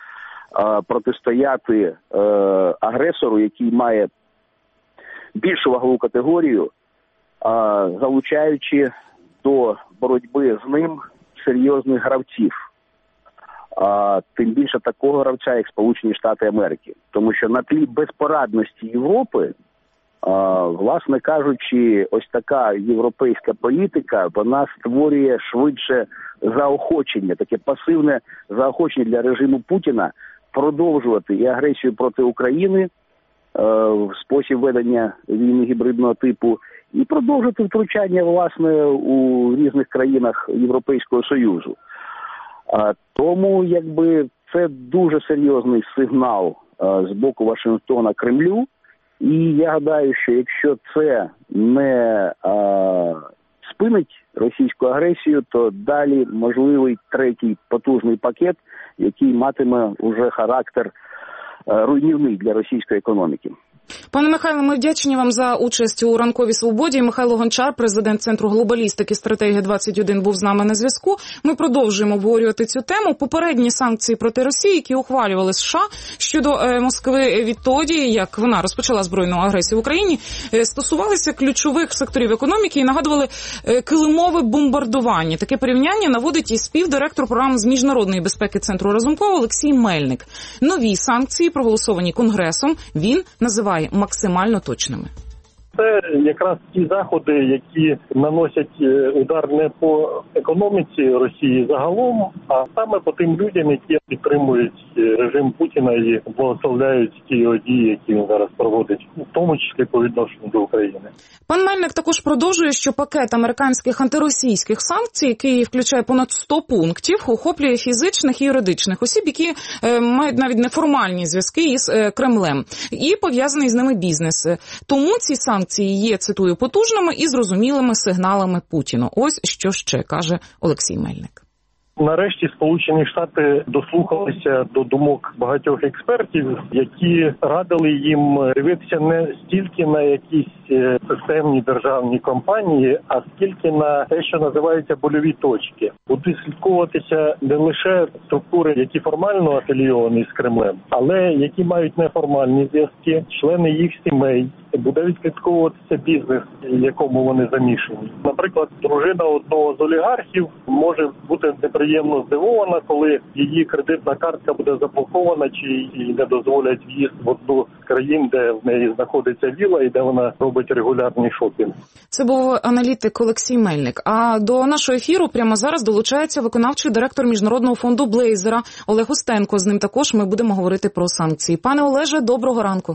протистояти агресору, який має більшу вагову категорію, залучаючи до боротьби з ним серйозних гравців. Тим більше такого гравця, як Сполучені Штати Америки. Тому що на тлі безпорадності Європи, власне кажучи, ось така європейська політика, вона створює швидше заохочення, таке пасивне заохочення для режиму Путіна продовжувати і агресію проти України в спосіб ведення війни гібридного типу, і продовжити втручання, власне, у різних країнах Європейського Союзу. Тому, якби, це дуже серйозний сигнал з боку Вашингтона Кремлю, і я гадаю, що якщо це не спинить російську агресію, то далі можливий третій потужний пакет, який матиме уже характер руйнівний для російської економіки. Пане Михайло, ми вдячні вам за участь у «Ранковій свободі». Михайло Гончар, президент Центру глобалістики «Стратегія-21», був з нами на зв'язку. Ми продовжуємо обговорювати цю тему. Попередні санкції проти Росії, які ухвалювали США щодо Москви відтоді, як вона розпочала збройну агресію в Україні, стосувалися ключових секторів економіки і нагадували килимове бомбардування. Таке порівняння наводить і співдиректор програми з міжнародної безпеки Центру Разумкова Олексій Мельник. Нові санкції, проголосовані Конгресом, він називає максимально точними. Це якраз ті заходи, які наносять удар не по економіці Росії загалом, а саме по тим людям, які підтримують режим Путіна і благословляють ті його дії, які він зараз проводить, в тому числі по відношенню до України. Пан Мельник також продовжує, що пакет американських антиросійських санкцій, який включає понад 100 пунктів, охоплює фізичних і юридичних осіб, які мають навіть неформальні зв'язки із Кремлем, і пов'язаний з ними бізнес. Тому ці санкції є, цитую, потужними і зрозумілими сигналами Путіну. Ось що ще каже Олексій Мельник. Нарешті Сполучені Штати дослухалися до думок багатьох експертів, які радили їм дивитися не стільки на якісь системні державні компанії, а скільки на те, що називається больові точки. Будуть слідкуватися не лише структури, які формально афілійовані з Кремлем, але які мають неформальні зв'язки, члени їх сімей. Буде відслідковуватися бізнес, в якому вони замішані. Наприклад, дружина одного з олігархів може бути неприємно здивована, коли її кредитна картка буде заблокована, чи їй не дозволять в'їзд в одну з країн, де в неї знаходиться віла і де вона робить регулярний шопінг. Це був аналітик Олексій Мельник. А до нашого ефіру прямо зараз долучається виконавчий директор Міжнародного фонду Блейзера Олег Устенко. З ним також ми будемо говорити про санкції. Пане Олеже, доброго ранку.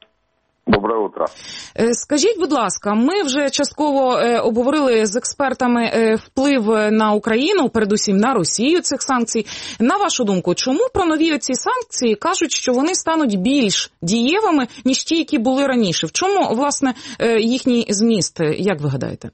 Доброе утро. Скажіть, будь ласка, ми вже частково обговорили з експертами вплив на Україну, передусім на Росію цих санкцій. На вашу думку, чому про нові ці санкції кажуть, що вони стануть більш дієвими, ніж ті, які були раніше? В чому, власне, їхній зміст, як ви гадаєте?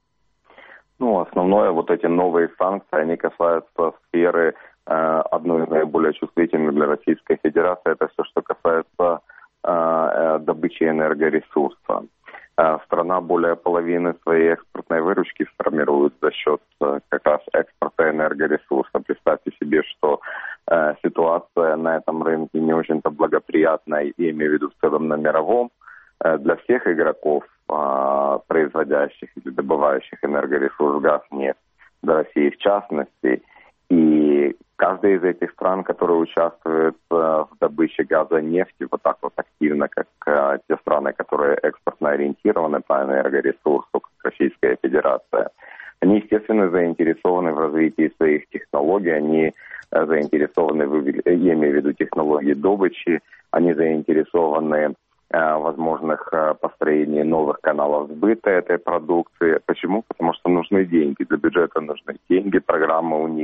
Основное, вот эти новые санкции, они касаются сферы одной из наиболее чувствительных для Российской Федерации. Это все, что касается добычи энергоресурса. Страна более половины своей экспортной выручки формирует за счет как раз экспорта энергоресурса. Представьте себе, что ситуация на этом рынке не очень-то благоприятная, я имею в виду в целом на мировом, для всех игроков, производящих или добывающих энергоресурс, газ, нефть, для России в частности. И каждая из этих стран, которые участвуют в добыче газа и нефти вот так вот активно, как те страны, которые экспортно ориентированы по энергоресурсу, как Российская Федерация, они, естественно, заинтересованы в развитии своих технологий, они заинтересованы, я имею в виду технологии добычи, они заинтересованы в возможных построении новых каналов сбыта этой продукции. Почему? Потому что нужны деньги, для бюджета нужны деньги, программы у них,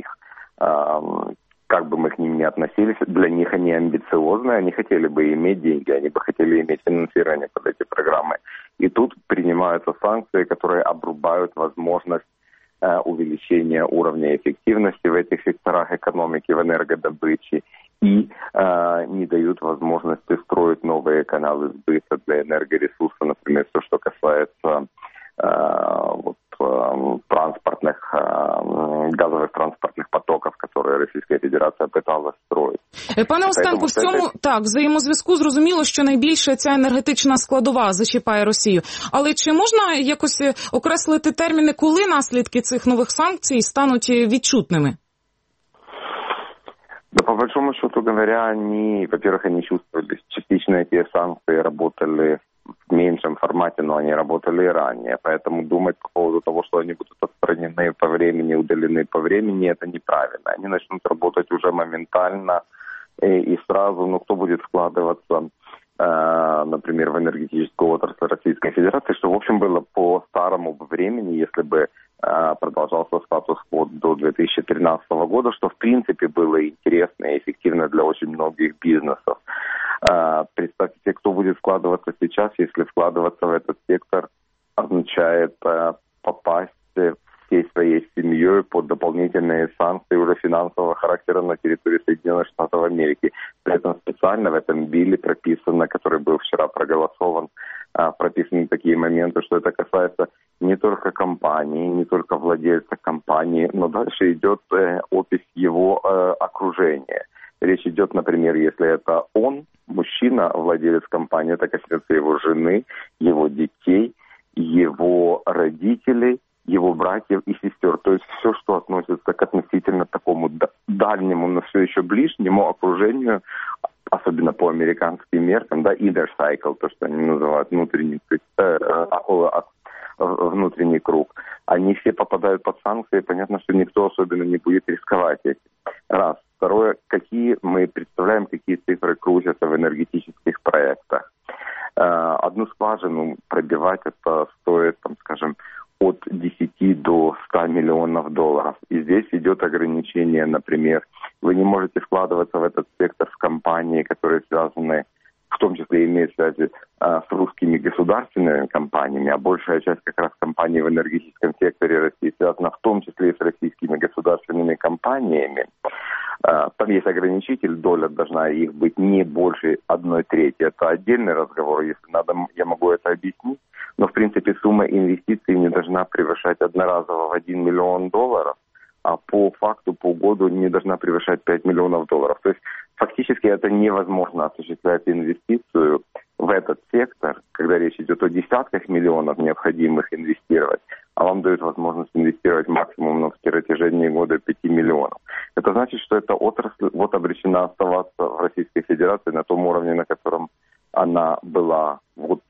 как бы мы к ним ни относились, для них они амбициозные, они хотели бы иметь деньги, они бы хотели иметь финансирование под эти программы. И тут принимаются санкции, которые обрубают возможность увеличения уровня эффективности в этих секторах экономики, в энергодобыче, и не дают возможности строить новые каналы сбыта для энергоресурсов, например, все, что касается транспортных, газових транспортних потоків, які Російська Федерація питалась строїти. Пане Остенко, в цьому взаємозв'язку зрозуміло, що найбільше ця енергетична складова зачіпає Росію. Але чи можна якось окреслити терміни, коли наслідки цих нових санкцій стануть відчутними? Да, по большому счету говоря, во-первых, они чувствовались. Частично эти санкции работали в меньшем формате, но они работали и ранее. Поэтому думать по поводу того, что они будут отстранены по времени, удалены по времени, это неправильно. Они начнут работать уже моментально и сразу. Но кто будет вкладываться, например, в энергетическую отрасль Российской Федерации, что, в общем, было по старому времени, если бы продолжался статус-кво до 2013 года, что, в принципе, было интересно и эффективно для очень многих бизнесов. Представьте, кто будет вкладываться сейчас, если вкладываться в этот сектор означает попасть всей своей семьей под дополнительные санкции уже финансового характера на территории Соединенных Штатов Америки. При этом специально в этом билле прописано, который был вчера проголосован, прописаны такие моменты, что это касается не только компании, не только владельца компании, но дальше идет опись его окружения. Речь идет, например, если это он, мужчина, владелец компании, это коснется его жены, его детей, его родителей, его братьев и сестер. То есть все, что относится к относительно такому дальнему, но все еще ближнему окружению, особенно по американским меркам, inner cycle, то, что они называют внутренний круг, они все попадают под санкции, понятно, что никто особенно не будет рисковать этим. Раз. Второе, мы представляем, какие цифры крутятся в энергетических проектах. Одну скважину пробивать это стоит, скажем, от 10 до 100 миллионов долларов. И здесь идет ограничение, например, вы не можете вкладываться в этот сектор с компанией, которые связаны, в том числе имеют связи с русскими государственными компаниями, а большая часть как раз компаний в энергетическом секторе России связана в том числе и с российскими государственными компаниями. Там есть ограничитель, доля должна их быть не больше 1/3. Это отдельный разговор, если надо, я могу это объяснить. Но, в принципе, сумма инвестиций не должна превышать одноразово в 1 миллион долларов, а по факту по году не должна превышать 5 миллионов долларов. То есть фактически это невозможно осуществлять инвестицию в этот сектор, когда речь идет о десятках миллионов необходимых инвестировать, а вам дают возможность инвестировать максимум в течение года 5 миллионов. Это значит, что эта отрасль обречена оставаться в Российской Федерации на том уровне, на котором она была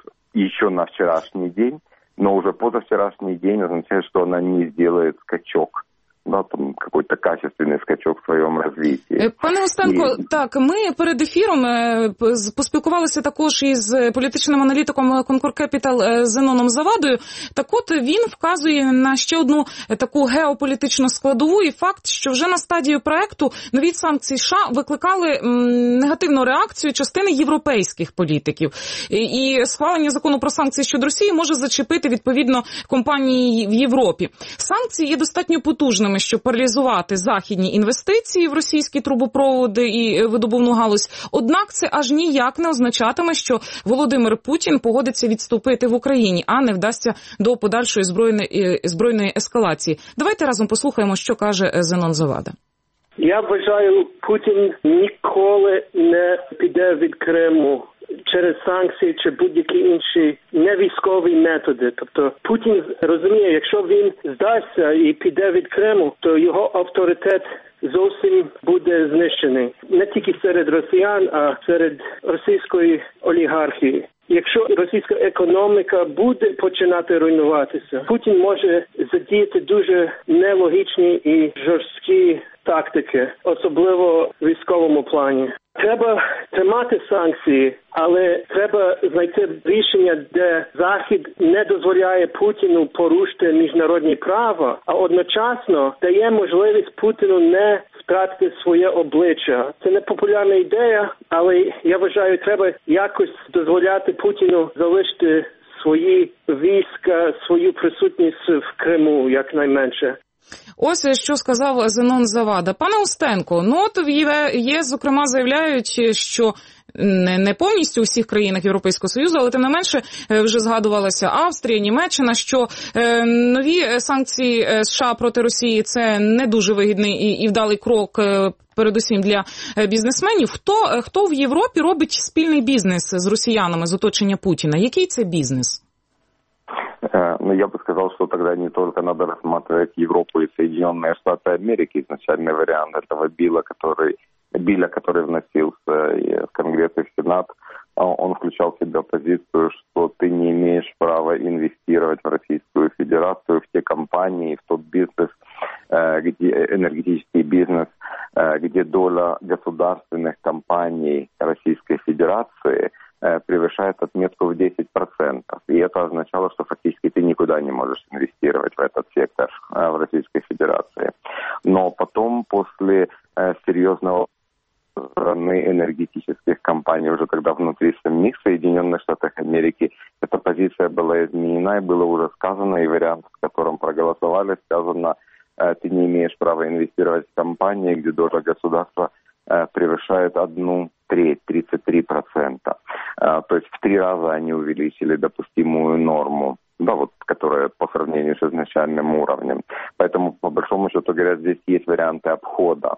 еще на вчерашний день, но уже позавчерашний день означает, что она не сделает скачок. Какой-то качественний скачок в своєму розвитті. Пане Остенко, ми перед ефіром поспілкувалися також із політичним аналітиком Concord Capital Зеноном Завадою. Так от він вказує на ще одну таку геополітичну складову і факт, що вже на стадії проекту нові санкції США викликали негативну реакцію частини європейських політиків. І схвалення закону про санкції щодо Росії може зачепити, відповідно, компанії в Європі. Санкції є достатньо потужними, щоб паралізувати західні інвестиції в російські трубопроводи і видобувну галузь. Однак це аж ніяк не означатиме, що Володимир Путін погодиться відступити в Україні, а не вдасться до подальшої збройної ескалації. Давайте разом послухаємо, що каже Зенон Завада. Я вважаю, Путін ніколи не піде від Криму через санкції чи будь-які інші невійськові методи. Тобто Путін розуміє, якщо він здасться і піде від Криму, то його авторитет зовсім буде знищений. Не тільки серед росіян, а серед російської олігархії. Якщо російська економіка буде починати руйнуватися, Путін може задіяти дуже нелогічні і жорсткі тактики, особливо в військовому плані. Треба тримати санкції, але треба знайти рішення, де Захід не дозволяє Путіну порушити міжнародні права, а одночасно дає можливість Путіну не втратити своє обличчя. Це не популярна ідея, але я вважаю, треба якось дозволяти Путіну залишити свої війська, свою присутність в Криму, якнайменше. Ось що сказав Зенон Завада. Пане Устенко, ну от є, зокрема, заявляють, що не повністю у всіх країнах Європейського Союзу, але тим не менше вже згадувалася Австрія, Німеччина, що нові санкції США проти Росії – це не дуже вигідний і вдалий крок, передусім для бізнесменів. Хто в Європі робить спільний бізнес з росіянами, з оточення Путіна? Який це бізнес? Ну, я бы сказал, что тогда не только надо рассматривать Европу и Соединенные Штаты Америки. Изначальный вариант этого билля, который вносился в Конгресс и в Сенат, он включал в себя позицию, что ты не имеешь права инвестировать в Российскую Федерацию, в те компании, в тот бизнес, энергетический бизнес, где доля государственных компаний Российской Федерации превышает отметку в 10%. И это означало, что фактически ты никуда не можешь инвестировать в этот сектор в Российской Федерации. Но потом, после серьезного стороны энергетических компаний, уже тогда внутри самих Соединенных Штатов Америки, эта позиция была изменена, и было уже сказано, и вариант, в котором проголосовали, сказано, ты не имеешь права инвестировать в компании, где доля государства превышает 1/3, 33%. То есть в 3 раза они увеличили допустимую норму, да, вот, которая по сравнению с изначальным уровнем. Поэтому, по большому счету говоря, здесь есть варианты обхода.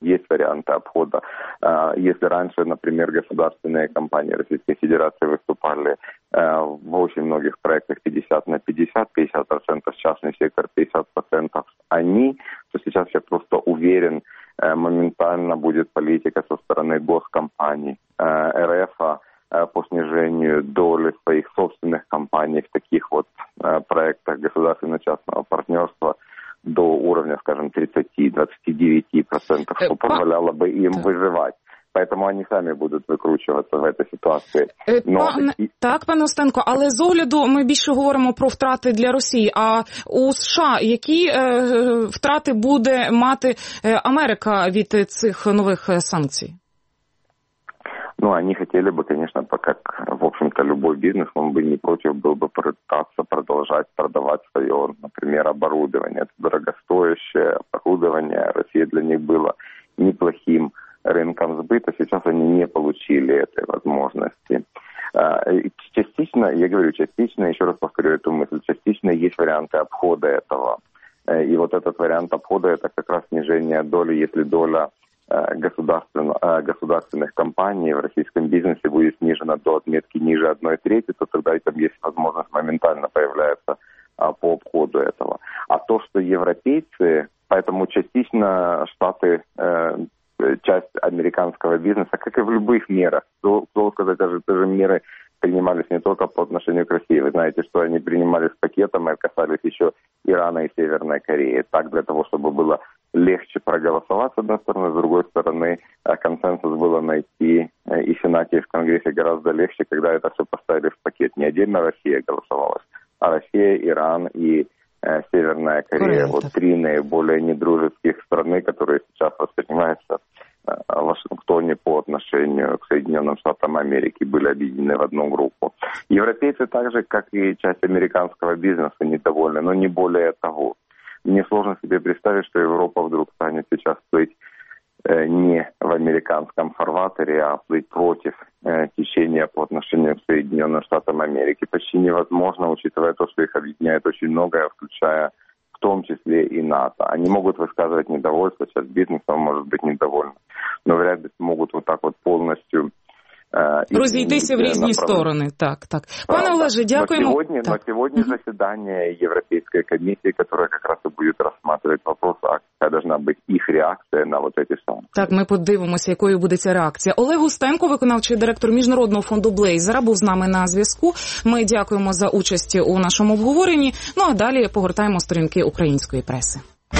Если раньше, например, государственные компании Российской Федерации выступали в очень многих проектах 50/50, 50% частный сектор, 50% они, то сейчас я просто уверен, моментально будет политика со стороны госкомпаний РФ по снижению доли своих собственных компаний в таких вот проектах государственно-частного партнерства до уровня, скажем, 30-29%, что позволяло бы им выживать. Поэтому вони самі будуть викручуватися в цій ситуації. Так, пане Устенко, але з огляду ми більше говоримо про втрати для Росії. А у США які втрати буде мати Америка від цих нових санкцій? Ну, они хотели бы, конечно, как, в общем-то, любой бизнес, он бы не против был бы пытаться продолжать продавать свое, например, оборудование. Это дорогостоящее оборудование. Россия для них была неплохим рынком сбыта. Сейчас они не получили этой возможности. Частично, я говорю, еще раз повторю эту мысль, частично есть варианты обхода этого. И вот этот вариант обхода – это как раз снижение доли, если доля государственных компаний в российском бизнесе будет снижена до отметки ниже 1/3, то тогда там есть возможность моментально появляется по обходу этого. А то, что европейцы, поэтому частично Штаты, часть американского бизнеса, как и в любых мерах, кто сказать, даже меры принимались не только по отношению к России. Вы знаете, что они принимались пакетом и касались еще Ирана и Северной Кореи. Так, для того, чтобы было легче проголосовать, с одной стороны, с другой стороны, консенсус было найти и в Сенате, и в Конгрессе гораздо легче, когда это все поставили в пакет. Не отдельно Россия голосовалась, а Россия, Иран и Северная Корея. Вот 3 наиболее недружеских страны, которые сейчас воспринимаются в Вашингтоне по отношению к Соединенным Штатам Америки, были объединены в одну группу. Европейцы так же, как и часть американского бизнеса, недовольны, но не более того. Мне сложно себе представить, что Европа вдруг станет сейчас плыть не в американском фарватере, а плыть против течения по отношению к Соединенным Штатам Америки. Почти невозможно, учитывая то, что их объединяет очень многое, включая в том числе и НАТО. Они могут высказывать недовольство, часть бизнеса может быть недовольна, но вряд ли могут вот так вот полностью розійтися в різні сторони. Так. Пане Олеже, дякуємо. На сегодня заседание Европейской комиссии, которая как раз и будет рассматривать вопрос, а какая должна быть их реакция на вот эти санкции. Так, ми подивимося, якою буде ця реакція. Олег Устенко, виконавчий директор Міжнародного фонду Блейзера, був з нами на зв'язку. Ми дякуємо за участь у нашому обговоренні. Ну, а далі погортаємо сторінки української преси.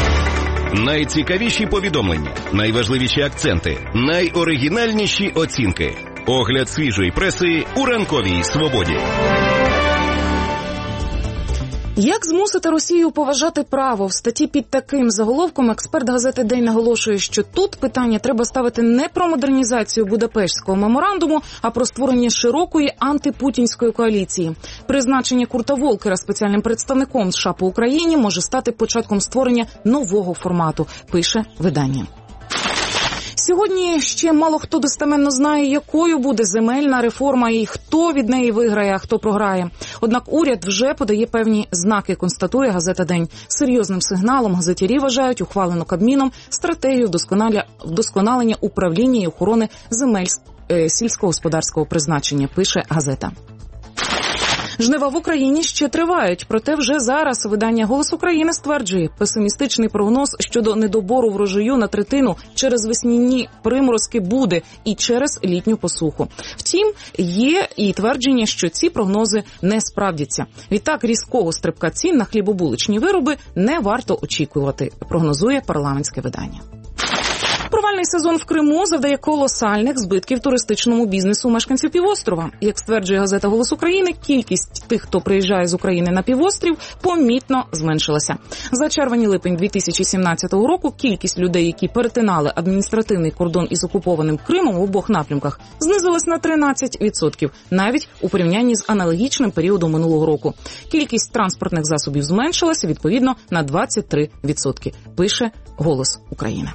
Найцікавіші повідомлення, найважливіші акценти, найоригінальніші оцінки. Огляд свіжої преси у ранковій «Свободі». Як змусити Росію поважати право? В статті під таким заголовком експерт газети «День» наголошує, що тут питання треба ставити не про модернізацію Будапештського меморандуму, а про створення широкої антипутінської коаліції. Призначення Курта Волкера спеціальним представником США по Україні може стати початком створення нового формату, пише видання. Сьогодні ще мало хто достеменно знає, якою буде земельна реформа і хто від неї виграє, а хто програє. Однак уряд вже подає певні знаки, констатує газета «День». Серйозним сигналом газетярі вважають ухвалену Кабміном стратегію вдосконалення управління і охорони земель сільськогосподарського призначення, пише газета. Жнива в Україні ще тривають, проте вже зараз видання «Голос України» стверджує, песимістичний прогноз щодо недобору врожаю на третину через весняні приморозки буде і через літню посуху. Втім, є і твердження, що ці прогнози не справдяться. Відтак, різкого стрибка цін на хлібобуличні вироби не варто очікувати, прогнозує парламентське видання. Провальний сезон в Криму завдає колосальних збитків туристичному бізнесу мешканців півострова. Як стверджує газета «Голос України», кількість тих, хто приїжджає з України на півострів, помітно зменшилася. За червень-липень 2017 року кількість людей, які перетинали адміністративний кордон із окупованим Кримом в обох напрямках, знизилась на 13%, навіть у порівнянні з аналогічним періодом минулого року. Кількість транспортних засобів зменшилася, відповідно, на 23%, пише «Голос України».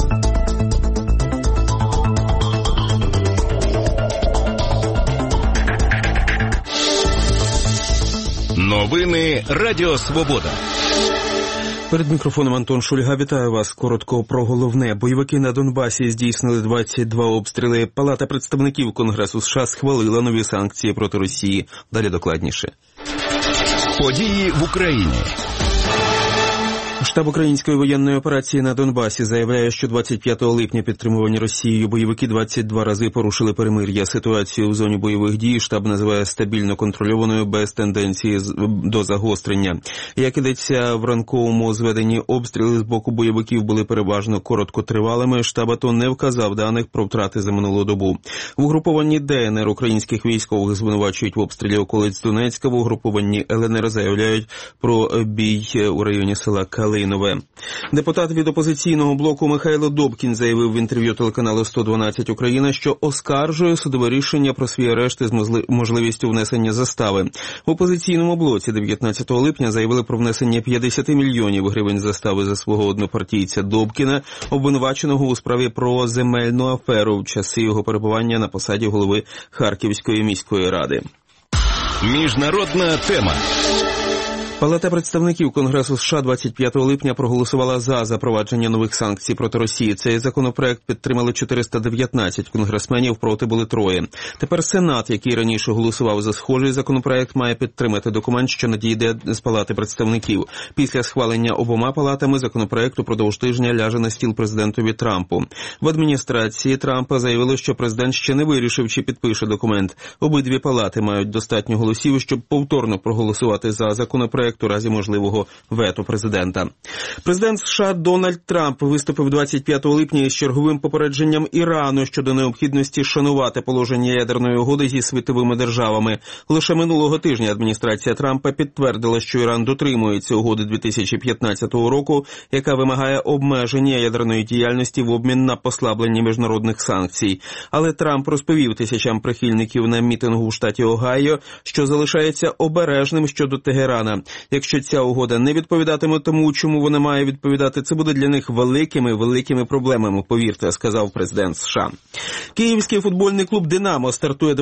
Новини Радіо Свобода. Перед мікрофоном Антон Шульга. Вітаю вас. Коротко про головне. Бойовики на Донбасі здійснили 22 обстріли. Палата представників Конгресу США схвалила нові санкції проти Росії. Далі докладніше. Події в Україні. Штаб української воєнної операції на Донбасі заявляє, що 25 липня підтримувані Росією бойовики 22 рази порушили перемир'я. Ситуацію в зоні бойових дій штаб називає стабільно контрольованою, без тенденції до загострення. Як ідеться в ранковому зведенні, обстріли з боку бойовиків були переважно короткотривалими. Штаб АТО не вказав даних про втрати за минулу добу. В угрупованні ДНР українських військових звинувачують в обстрілі околиць Донецька. В угрупованні ЛНР заявляють про бій у районі села Калинове. Депутат від опозиційного блоку Михайло Добкін заявив в інтерв'ю телеканалу «112 Україна», що оскаржує судове рішення про свій арешт із можливістю внесення застави. В опозиційному блоці 19 липня заявили про внесення 50 мільйонів гривень застави за свого однопартійця Добкіна, обвинуваченого у справі про земельну аферу в часи його перебування на посаді голови Харківської міської ради. Міжнародна тема. Палата представників Конгресу США 25 липня проголосувала за запровадження нових санкцій проти Росії. Цей законопроект підтримали 419 конгресменів, проти були 3. Тепер Сенат, який раніше голосував за схожий законопроект, має підтримати документ, що надійде з Палати представників. Після схвалення обома палатами законопроект упродовж тижня ляже на стіл президентові Трампу. В адміністрації Трампа заявили, що президент ще не вирішив, чи підпише документ. Обидві палати мають достатньо голосів, щоб повторно проголосувати за законопроект у разі можливого вето президента. Президент США Дональд Трамп виступив 25 липня із черговим попередженням Ірану щодо необхідності шанувати положення ядерної угоди зі світовими державами. Лише минулого тижня адміністрація Трампа підтвердила, що Іран дотримується угоди 2015 року, яка вимагає обмеження ядерної діяльності в обмін на послаблення міжнародних санкцій. Але Трамп розповів тисячам прихильників на мітингу в штаті Огайо, що залишається обережним щодо Тегерана. Якщо ця угода не відповідатиме тому, чому вона має відповідати, це буде для них великими проблемами, повірте, сказав президент США. Київський футбольний клуб «Динамо» стартує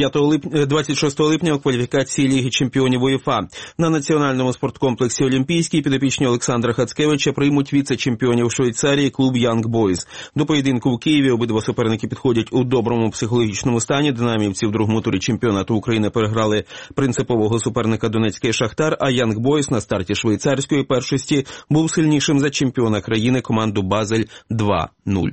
26 липня у кваліфікації Ліги чемпіонів УЄФА. На національному спорткомплексі «Олімпійський» підопічні Олександра Хацкевича приймуть віце-чемпіонів Швейцарії клуб «Янг Бойз». До поєдинку в Києві обидва суперники підходять у доброму психологічному стані. Динамівці в другому турі чемпіонату України переграли принципового суперника Донецький «Шахтар», а «Янг Бойз» на старті швейцарської першості був сильнішим за чемпіона країни команду «Базель» 2-0.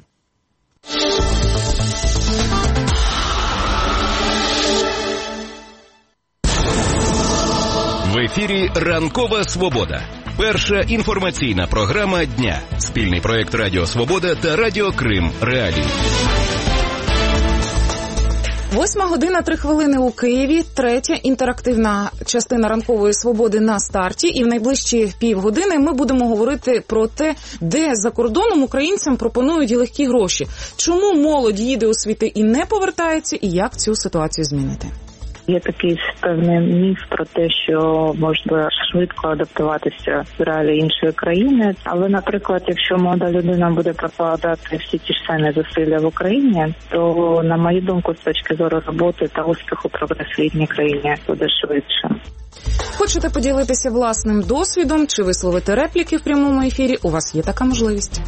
В ефірі «Ранкова Свобода». Перша інформаційна програма дня. Спільний проєкт Радіо Свобода та Радіо Крим Реалії. 8:03 у Києві, третя інтерактивна частина ранкової свободи на старті. І в найближчі півгодини ми будемо говорити про те, де за кордоном українцям пропонують легкі гроші. Чому молодь їде у світи і не повертається, і як цю ситуацію змінити? Є такий певний міф про те, що можна швидко адаптуватися в реалії іншої країни. Але, наприклад, якщо молода людина буде прокладати всі ті ж самі зусилля в Україні, то, на мою думку, з точки зору роботи та успіху прогресу в рідній країні буде швидше. Хочете поділитися власним досвідом чи висловити репліки в прямому ефірі? У вас є така можливість.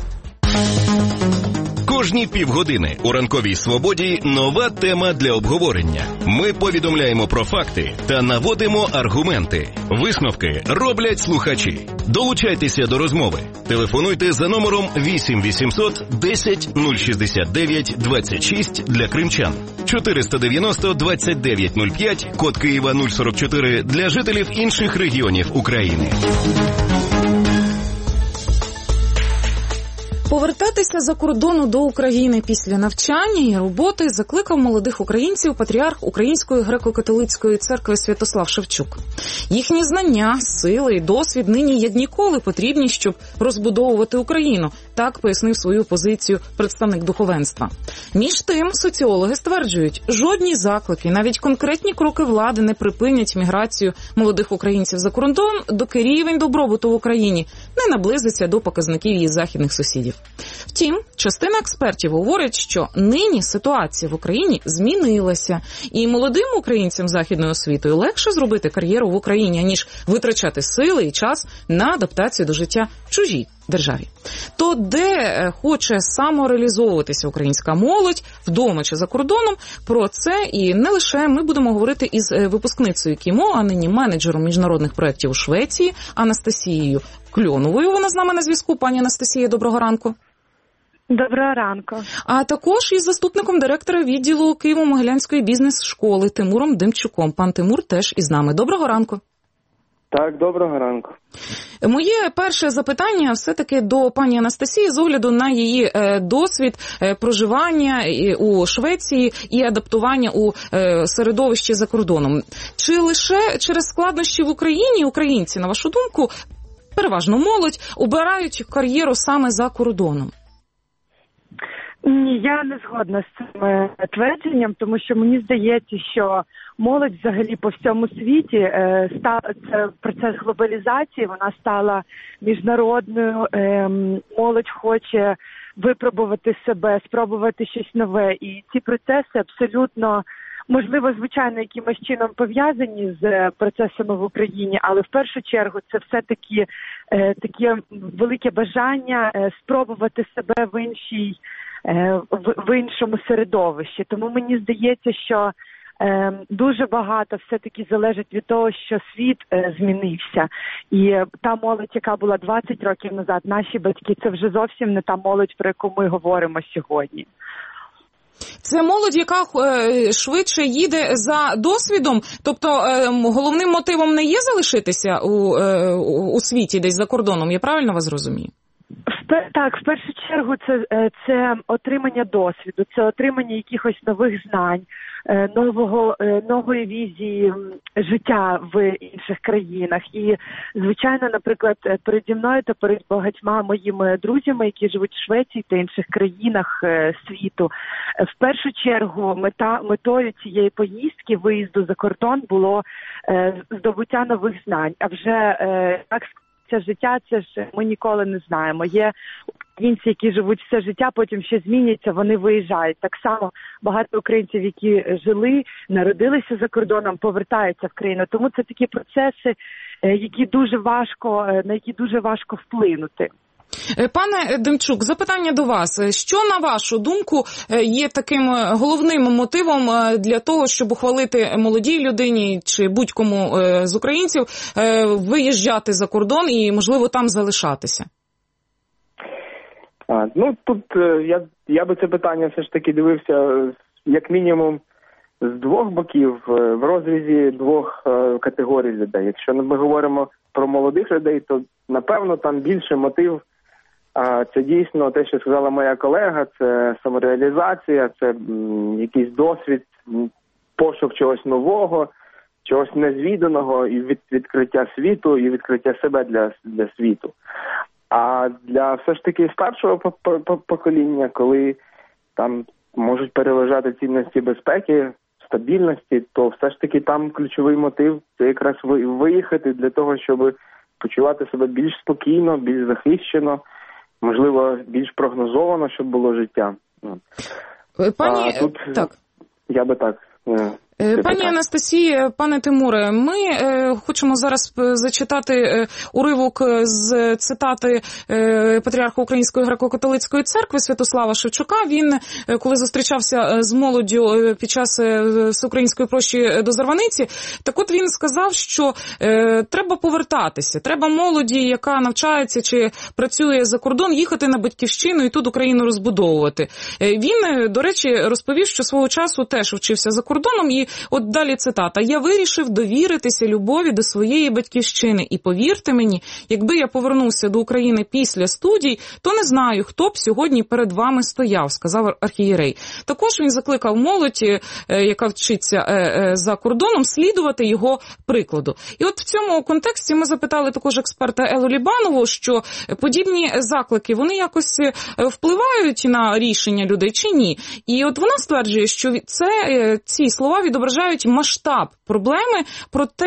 Кожні півгодини у ранковій свободі нова тема для обговорення. Ми повідомляємо про факти та наводимо аргументи. Висновки роблять слухачі. Долучайтеся до розмови. Телефонуйте за номером 8 800 10 069 26 для кримчан. 490 29 05, код Києва 044 для жителів інших регіонів України. Повертатися за кордону до України після навчання і роботи закликав молодих українців патріарх Української греко-католицької церкви Святослав Шевчук. Їхні знання, сили і досвід нині як ніколи потрібні, щоб розбудовувати Україну. Так пояснив свою позицію представник духовенства. Між тим, соціологи стверджують, жодні заклики, навіть конкретні кроки влади не припинять міграцію молодих українців за кордон, доки рівень добробуту в Україні не наблизиться до показників її західних сусідів. Втім, частина експертів говорить, що нині ситуація в Україні змінилася, і молодим українцям західною освітою легше зробити кар'єру в Україні, ніж витрачати сили і час на адаптацію до життя в чужій державі. То де хоче самореалізовуватися українська молодь, вдома чи за кордоном, про це і не лише ми будемо говорити із випускницею КІМО, а нині менеджером міжнародних проєктів у Швеції Анастасією Кльоновою. Вона з нами на зв'язку. Пані Анастасія, доброго ранку. Доброго ранку. А також із заступником директора відділу Києво-Могилянської бізнес-школи Тимуром Демчуком. Пан Тимур теж із нами. Доброго ранку. Так, доброго ранку. Моє перше запитання все-таки до пані Анастасії з огляду на її досвід проживання у Швеції і адаптування у середовищі за кордоном. Чи лише через складнощі в Україні українці, на вашу думку, переважно молодь, обирають кар'єру саме за кордоном? Ні, я не згодна з цим твердженням, тому що мені здається, що молодь взагалі по всьому світі, це процес глобалізації, вона стала міжнародною, молодь хоче випробувати себе, спробувати щось нове, і ці процеси абсолютно, можливо, звичайно, якимось чином пов'язані з процесами в Україні, але в першу чергу це все-таки таке велике бажання спробувати себе в іншому середовищі. Тому мені здається, що дуже багато все-таки залежить від того, що світ змінився. І та молодь, яка була 20 років назад, наші батьки, це вже зовсім не та молодь, про яку ми говоримо сьогодні. Це молодь, яка швидше їде за досвідом? Тобто головним мотивом не є залишитися у світі десь за кордоном? Я правильно вас розумію? Так, в першу чергу це отримання досвіду, це отримання якихось нових знань, нової візії життя в інших країнах. І, звичайно, наприклад, переді мною та перед багатьма моїми друзями, які живуть в Швеції та інших країнах світу, в першу чергу метою цієї поїздки, виїзду за кордон, було здобуття нових знань. А вже як це життя, це ж ми ніколи не знаємо. Є українці, які живуть все життя, потім ще зміняться, вони виїжджають. Так само багато українців, які жили, народилися за кордоном, повертаються в країну. Тому це такі процеси, на які дуже важко вплинути. Пане Демчук, запитання до вас. Що, на вашу думку, є таким головним мотивом для того, щоб ухвалити молодій людині чи будь-кому з українців виїжджати за кордон і, можливо, там залишатися? Тут я би це питання все ж таки дивився як мінімум з двох боків, в розрізі двох категорій людей. Якщо ми говоримо про молодих людей, то, напевно, там більше мотив Це дійсно те, що сказала моя колега, це самореалізація, це якийсь досвід, пошук чогось нового, чогось незвіданого і відкриття світу, і відкриття себе для світу. А для все ж таки старшого покоління, коли там можуть переважати цінності безпеки, стабільності, то все ж таки там ключовий мотив – це якраз виїхати для того, щоб почувати себе більш спокійно, більш захищено, можливо, більш прогнозовано, щоб було життя. Так. Я би так... Пані Анастасія, пане Тимуре, ми хочемо зараз зачитати уривок з цитати патріарха Української греко-католицької церкви Святослава Шевчука. Він, коли зустрічався з молоддю під час Всеукраїнської прощі до Зарваниці, так от він сказав, що треба повертатися, треба молоді, яка навчається чи працює за кордон, їхати на батьківщину і тут Україну розбудовувати. Він, до речі, розповів, що свого часу теж вчився за кордоном і от далі цитата. «Я вирішив довіритися любові до своєї батьківщини. І повірте мені, якби я повернувся до України після студій, то не знаю, хто б сьогодні перед вами стояв», сказав архієрей. Також він закликав молодь, яка вчиться за кордоном, слідувати його прикладу. І от в цьому контексті ми запитали також експерта Еллу Лібанову, що подібні заклики, вони якось впливають на рішення людей чи ні? І от вона стверджує, що ці слова відображають масштаб проблеми, проте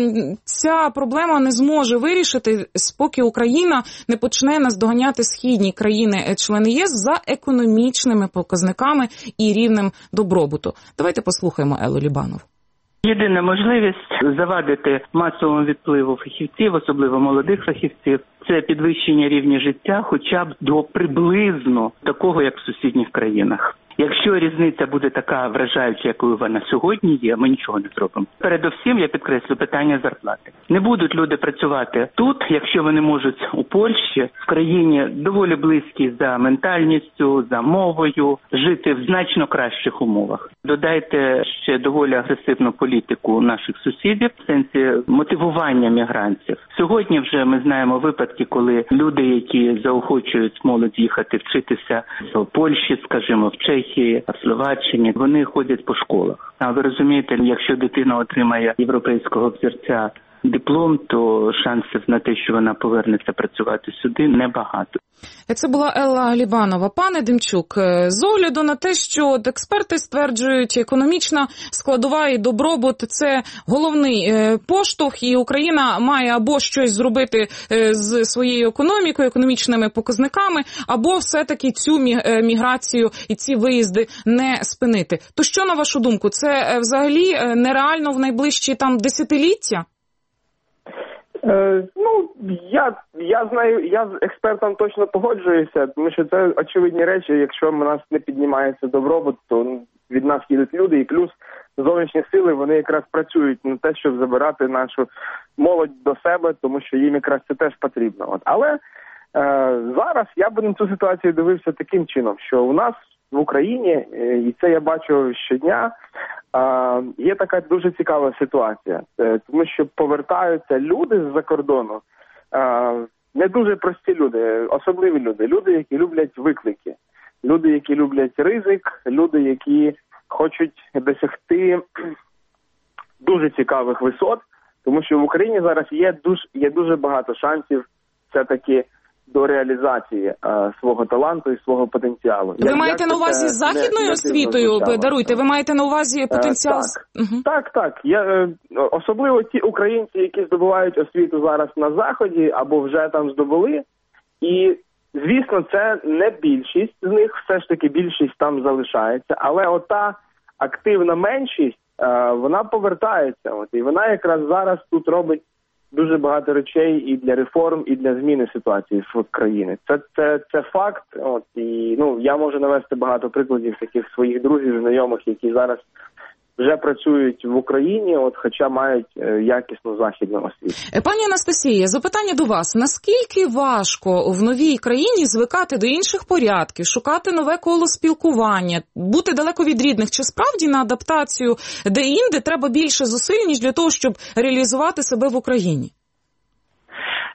ця проблема не зможе вирішити, поки Україна не почне наздоганяти східні країни-члени ЄС за економічними показниками і рівнем добробуту. Давайте послухаємо Еллу Лібанову. Єдина можливість завадити масовому відпливу фахівців, особливо молодих фахівців, це підвищення рівня життя хоча б до приблизно такого, як в сусідніх країнах. Якщо різниця буде така вражаюча, якою вона сьогодні є, ми нічого не зробимо. Передусім, я підкреслю, питання зарплати. Не будуть люди працювати тут, якщо вони можуть у Польщі, в країні доволі близькій за ментальністю, за мовою, жити в значно кращих умовах. Додайте ще доволі агресивну політику наших сусідів в сенсі мотивування мігрантів. Сьогодні вже ми знаємо випадки, коли люди, які заохочують молодь їхати вчитися в Польщі, скажімо, в Чехії, в Словаччині, вони ходять по школах. А ви розумієте, якщо дитина отримає європейського взірця диплом, то шансів на те, що вона повернеться працювати сюди, небагато. Це була Елла Лібанова. Пане Демчук, з огляду на те, що експерти стверджують, економічна складова і добробут – це головний поштовх, і Україна має або щось зробити з своєю економікою, економічними показниками, або все-таки цю міграцію і ці виїзди не спинити. То що, на вашу думку, це взагалі нереально в найближчі десятиліття? Я знаю, я з експертом точно погоджуюся, тому що це очевидні речі. Якщо в нас не піднімається добробут, то від нас їдуть люди, і плюс зовнішні сили, вони якраз працюють на те, щоб забирати нашу молодь до себе, тому що їм якраз це теж потрібно. Але зараз я б на цю ситуацію дивився таким чином, що у нас в Україні, і це я бачу щодня, є така дуже цікава ситуація, тому що повертаються люди з-за кордону, не дуже прості люди, особливі люди, які люблять виклики, люди, які люблять ризик, люди, які хочуть досягти дуже цікавих висот, тому що в Україні зараз є дуже багато шансів все-таки до реалізації свого таланту і свого потенціалу. Ви маєте на увазі з західною освітою? Даруйте, ви маєте на увазі потенціал? Так. Особливо ті українці, які здобувають освіту зараз на Заході або вже там здобули. І, звісно, це не більшість з них, все ж таки більшість там залишається. Але ота активна меншість, вона повертається. І вона якраз зараз тут робить дуже багато речей і для реформ, і для зміни ситуації в країні. Це факт. І я можу навести багато прикладів таких своїх друзів, знайомих, які зараз вже працюють в Україні, хоча мають якісну західну освіту. Пані Анастасія, запитання до вас. Наскільки важко в новій країні звикати до інших порядків, шукати нове коло спілкування, бути далеко від рідних? Чи справді на адаптацію де-інде треба більше зусиль, ніж для того, щоб реалізувати себе в Україні?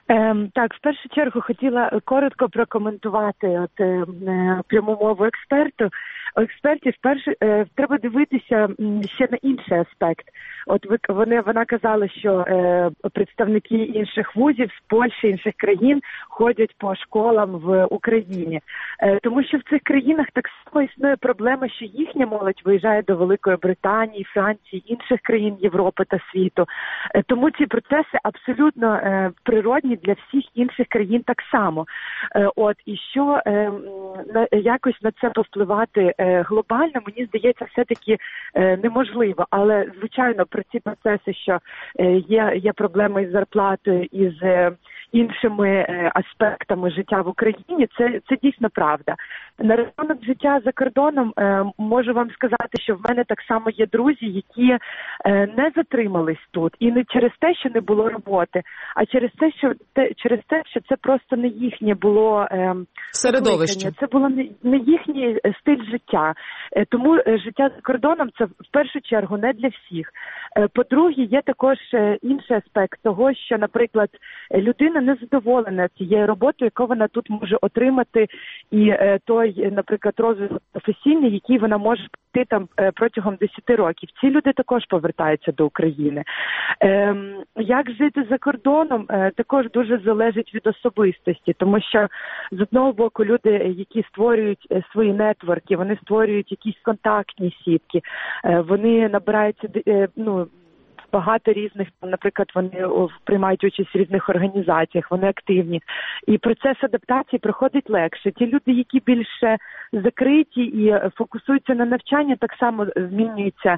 Так, в першу чергу хотіла коротко прокоментувати пряму мову експерту. У експертів треба дивитися ще на інший аспект. Вона казала, що представники інших вузів з Польщі, інших країн ходять по школам в Україні. Тому що в цих країнах так само існує проблема, що їхня молодь виїжджає до Великої Британії, Франції, інших країн Європи та світу. Тому ці процеси абсолютно природні для всіх інших країн так само. І що якось на це повпливати глобально, мені здається, все-таки неможливо. Але, звичайно, про ці процеси, що є проблеми із зарплатою, із іншими аспектами життя в Україні, це дійсно правда. На рахунок життя за кордоном можу вам сказати, що в мене так само є друзі, які не затримались тут. І не через те, що не було роботи, а через те, що це просто не їхнє було середовище. Це було не їхній стиль життя. Тому життя за кордоном – це в першу чергу не для всіх. По-друге, є також інший аспект того, що, наприклад, людина не задоволена цією роботою, яку вона тут може отримати, і той, наприклад, розвиток професійний, який вона може пройти там протягом 10 років. Ці люди також повертаються до України. Як жити за кордоном, також дуже залежить від особистості, тому що, з одного боку, люди, які створюють свої нетворки, вони створюють якісь контактні сітки, вони набираються, багато різних, наприклад, вони приймають участь в різних організаціях, вони активні. І процес адаптації проходить легше. Ті люди, які більше закриті і фокусуються на навчанні, так само змінюється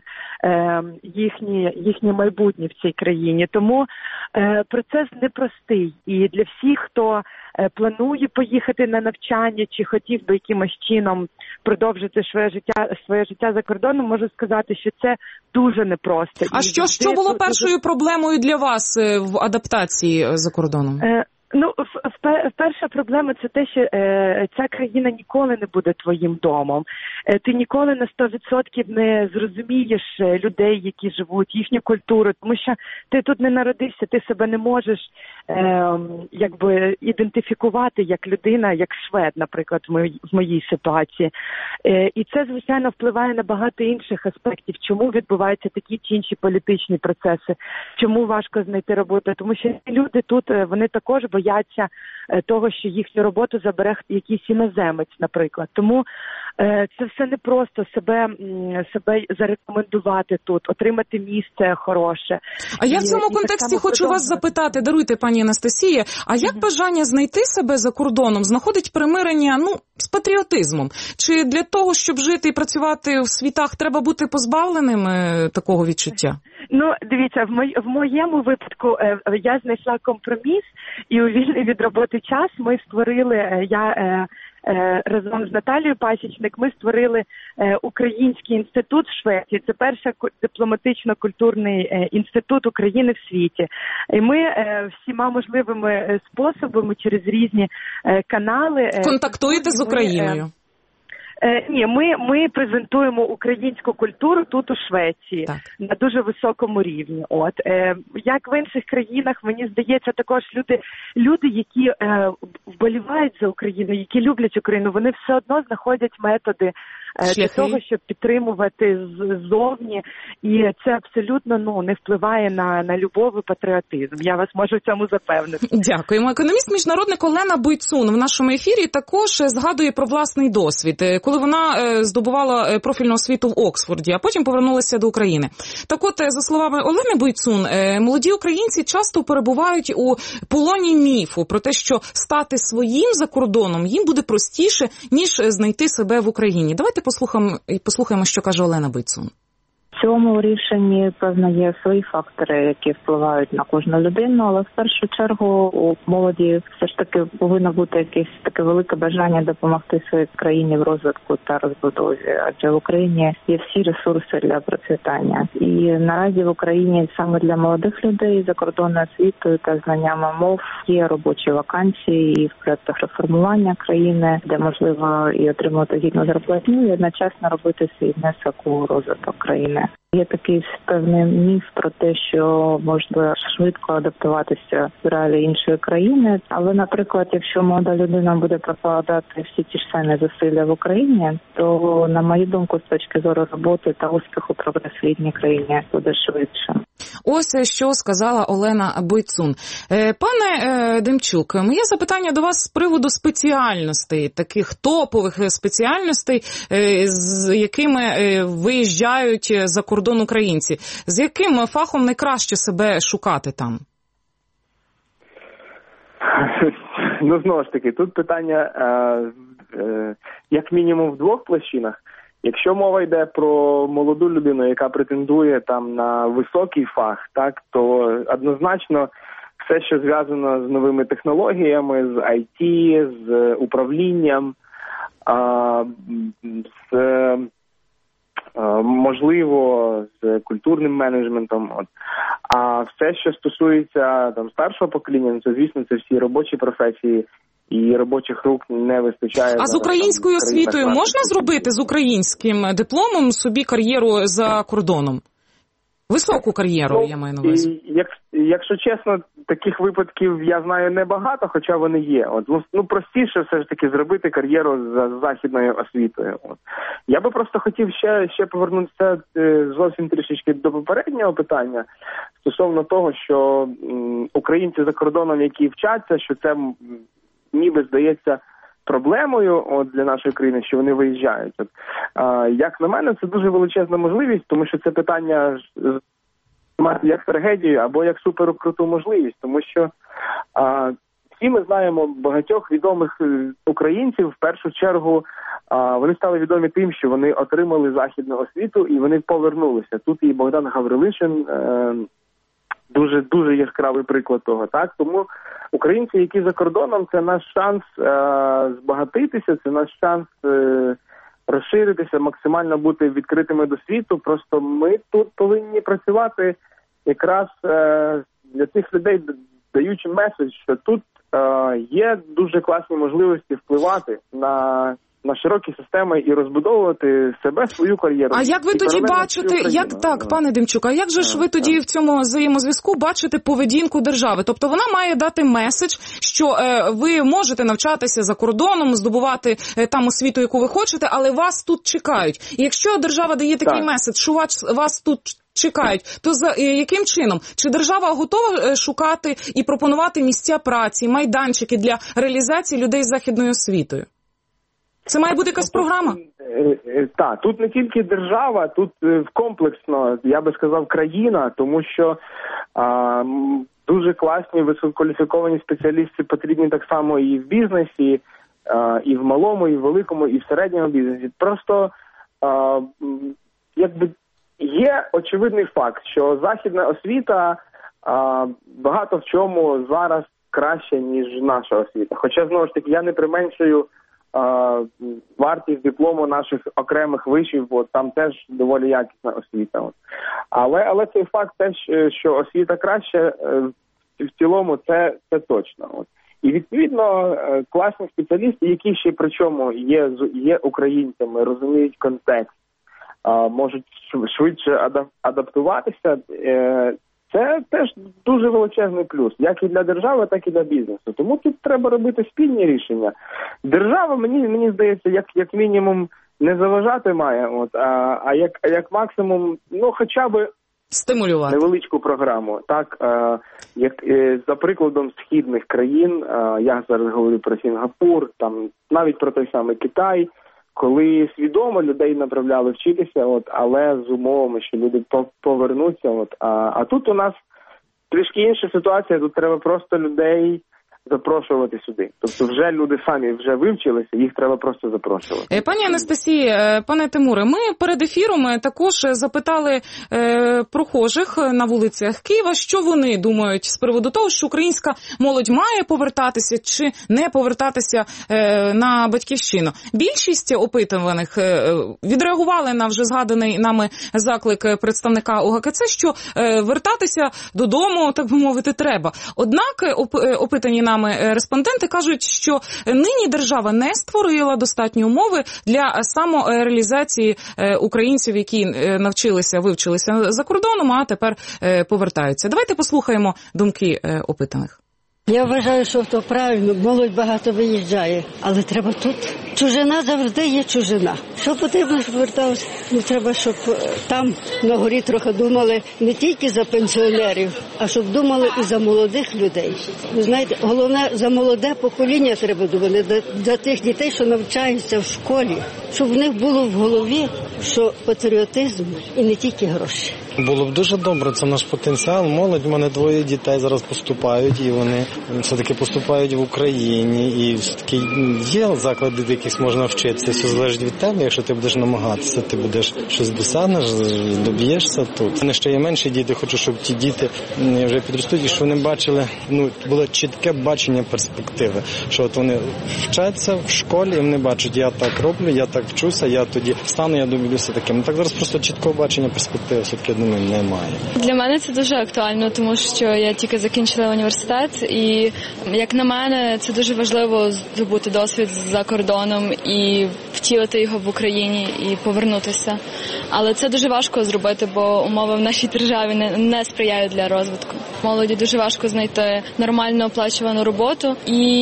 їхнє майбутнє в цій країні. Тому процес непростий. І для всіх, хто планує поїхати на навчання чи хотів би якимось чином продовжити своє життя за кордоном, можу сказати, що це дуже непросто. А що було першою проблемою для вас в адаптації за кордоном? Перша проблема – це те, що ця країна ніколи не буде твоїм домом. Ти ніколи на 100% не зрозумієш людей, які живуть, їхню культуру, тому що ти тут не народився, ти себе не можеш ідентифікувати як людина, як швед, наприклад, в моїй ситуації. І це, звичайно, впливає на багато інших аспектів, чому відбуваються такі чи інші політичні процеси, чому важко знайти роботу, тому що люди тут, вони також бояться того, що їхню роботу забере якийсь іноземець, наприклад. Тому це все не просто себе зарекомендувати тут, отримати місце хороше. А я в цьому контексті хочу вас запитати, даруйте, пані Анастасія, а як бажання знайти себе за кордоном знаходить примирення, з патріотизмом? Чи для того, щоб жити і працювати в світах, треба бути позбавленим такого відчуття? Дивіться, в моєму випадку я знайшла компроміс, і у вільний від роботи час ми створили, разом з Наталією Пасічник, ми створили Український інститут в Швеції. Це перший дипломатично-культурний інститут України в світі. І ми всіма можливими способами через різні канали... Контактуєте з Україною? Ні, ми презентуємо українську культуру тут у Швеції на дуже високому рівні. Як в інших країнах, мені здається, також люди, які вболівають за Україну, які люблять Україну, вони все одно знаходять методи для того, щоб підтримувати ззовні, і це абсолютно не впливає на любов і патріотизм. Я вас можу в цьому запевнити. Дякуємо. Економіст-міжнародник Олена Бойцун в нашому ефірі також згадує про власний досвід, коли вона здобувала профільну освіту в Оксфорді, а потім повернулася до України. Так от, за словами Олени Бойцун, молоді українці часто перебувають у полоні міфу про те, що стати своїм за кордоном їм буде простіше, ніж знайти себе в Україні. Давайте послухаємо, що каже Олена Бойцун. В цьому рішенні, певно, є свої фактори, які впливають на кожну людину, але в першу чергу у молоді все ж таки повинно бути якесь таке велике бажання допомогти своїй країні в розвитку та розбудові, адже в Україні є всі ресурси для процвітання. І наразі в Україні саме для молодих людей закордонною освітою та знаннями мов є робочі вакансії і в проєктах реформування країни, де можливо і отримати гідну зарплатню, і одночасно робити свій внесок у розвиток країни. Є такий певний міф про те, що можна швидко адаптуватися в реалії іншої країни. Але, наприклад, якщо молода людина буде прокладати всі ті ж самі зусилля в Україні, то, на мою думку, з точки зору роботи та успіху прогрес в рідній країні буде швидше. Ось що сказала Олена Бойцун. Пане Демчук, моє запитання до вас з приводу спеціальностей, таких топових спеціальностей, з якими виїжджають за кордон українці. З яким фахом найкраще себе шукати там? Ну, знову ж таки, тут питання як мінімум в двох площинах. Якщо мова йде про молоду людину, яка претендує там на високий фах, так, то однозначно все, що зв'язано з новими технологіями, з IT, з управлінням, можливо, з культурним менеджментом. А все, що стосується там старшого покоління, це, звісно, це всі робочі професії, і робочих рук не вистачає. А з українською освітою можна зробити, з українським дипломом собі кар'єру за кордоном? Високу кар'єру, я маю на увазі. Якщо чесно, таких випадків я знаю небагато, хоча вони є. Простіше все ж таки зробити кар'єру за західною освітою. Я би просто хотів ще повернутися зовсім трішечки до попереднього питання стосовно того, що українці за кордоном, які вчаться, що це ніби здається проблемою для нашої країни, що вони виїжджають. Як на мене, це дуже величезна можливість, тому що це питання як трагедію або як суперкруту можливість, тому що всі ми знаємо багатьох відомих українців, в першу чергу вони стали відомі тим, що вони отримали західну освіту і вони повернулися. Тут і Богдан Гаврилишин, дуже яскравий приклад того. Так? Тому українці, які за кордоном, це наш шанс збагатитися, це наш шанс розширитися, максимально бути відкритими до світу. Просто ми тут повинні працювати якраз для цих людей, даючи меседж, що тут є дуже класні можливості впливати на широкі системи і розбудовувати себе, свою кар'єру. А як ви тоді бачите, пане Демчук, а як же ж ви тоді в цьому взаємозв'язку бачите поведінку держави? Тобто вона має дати меседж, що ви можете навчатися за кордоном, здобувати там освіту, яку ви хочете, але вас тут чекають. І якщо держава дає такий меседж, що вас тут чекають, то за яким чином? Чи держава готова шукати і пропонувати місця праці, майданчики для реалізації людей з західною освітою? Це має бути якась програма? Так, тут не тільки держава, тут комплексно, я би сказав, країна, тому що дуже класні, висококваліфіковані спеціалісти потрібні так само і в бізнесі, і в малому, і в великому, і в середньому бізнесі. Просто є очевидний факт, що західна освіта багато в чому зараз краще, ніж наша освіта. Хоча, знову ж таки, я не применшую вартість диплому наших окремих вишів, бо там теж доволі якісна освіта. Але цей факт теж, що освіта краще, в цілому це точно. І відповідно класні спеціалісти, які ще причому є українцями, розуміють контекст, можуть швидше адаптуватися, це теж дуже величезний плюс, як і для держави, так і для бізнесу. Тому тут треба робити спільні рішення. Держава, мені здається, як мінімум не заважати має, а як максимум, хоча б стимулювати невеличку програму. Так, як за прикладом східних країн, я зараз говорю про Сінгапур, там навіть про той самий Китай, коли свідомо людей направляли вчитися, але з умовами, що люди повернуться. А тут у нас трішки інша ситуація, тут треба просто людей запрошувати сюди. Тобто вже люди самі вже вивчилися, їх треба просто запрошувати. Пані Анастасії, пане Тимуре, ми перед ефіром також запитали прохожих на вулицях Києва, що вони думають з приводу того, що українська молодь має повертатися чи не повертатися на батьківщину. Більшість опитуваних відреагували на вже згаданий нами заклик представника УГКЦ, що вертатися додому, так би мовити, треба. Однак опитані нами респонденти кажуть, що нині держава не створила достатні умови для самореалізації українців, які вивчилися за кордоном, а тепер повертаються. Давайте послухаємо думки опитаних. Я вважаю, що то правильно, молодь багато виїжджає, але треба тут. Чужина завжди є чужина. Що потрібно, щоб верталося? Треба, щоб там на горі трохи думали не тільки за пенсіонерів, а щоб думали і за молодих людей. Ви знаєте, головне, за молоде покоління треба думати, за тих дітей, що навчаються в школі, щоб в них було в голові, що патріотизм і не тільки гроші. Було б дуже добре, це наш потенціал. Молодь, у мене 2 дітей зараз поступають, і вони все-таки поступають в Україні. І все-таки є заклади, в яких можна вчитися. Все залежить від тебе, якщо ти будеш намагатися, ти будеш щось досягнеш, доб'єшся тут. У мене ще є менші діти, хочу, щоб ті діти вже підростуть, і що вони бачили, було чітке бачення перспективи. Що от вони вчаться в школі, і вони бачать, я так роблю, я так вчуся, я тоді встану, я доб'юся таким. Так зараз просто чіткого бачення перспективи все-таки, думаю, немає. Для мене це дуже актуально, тому що я тільки закінчила університет, і, як на мене, це дуже важливо здобути досвід за кордоном і втілити його в Україні і повернутися. Але це дуже важко зробити, бо умови в нашій державі не сприяють для розвитку. Молоді дуже важко знайти нормально оплачувану роботу,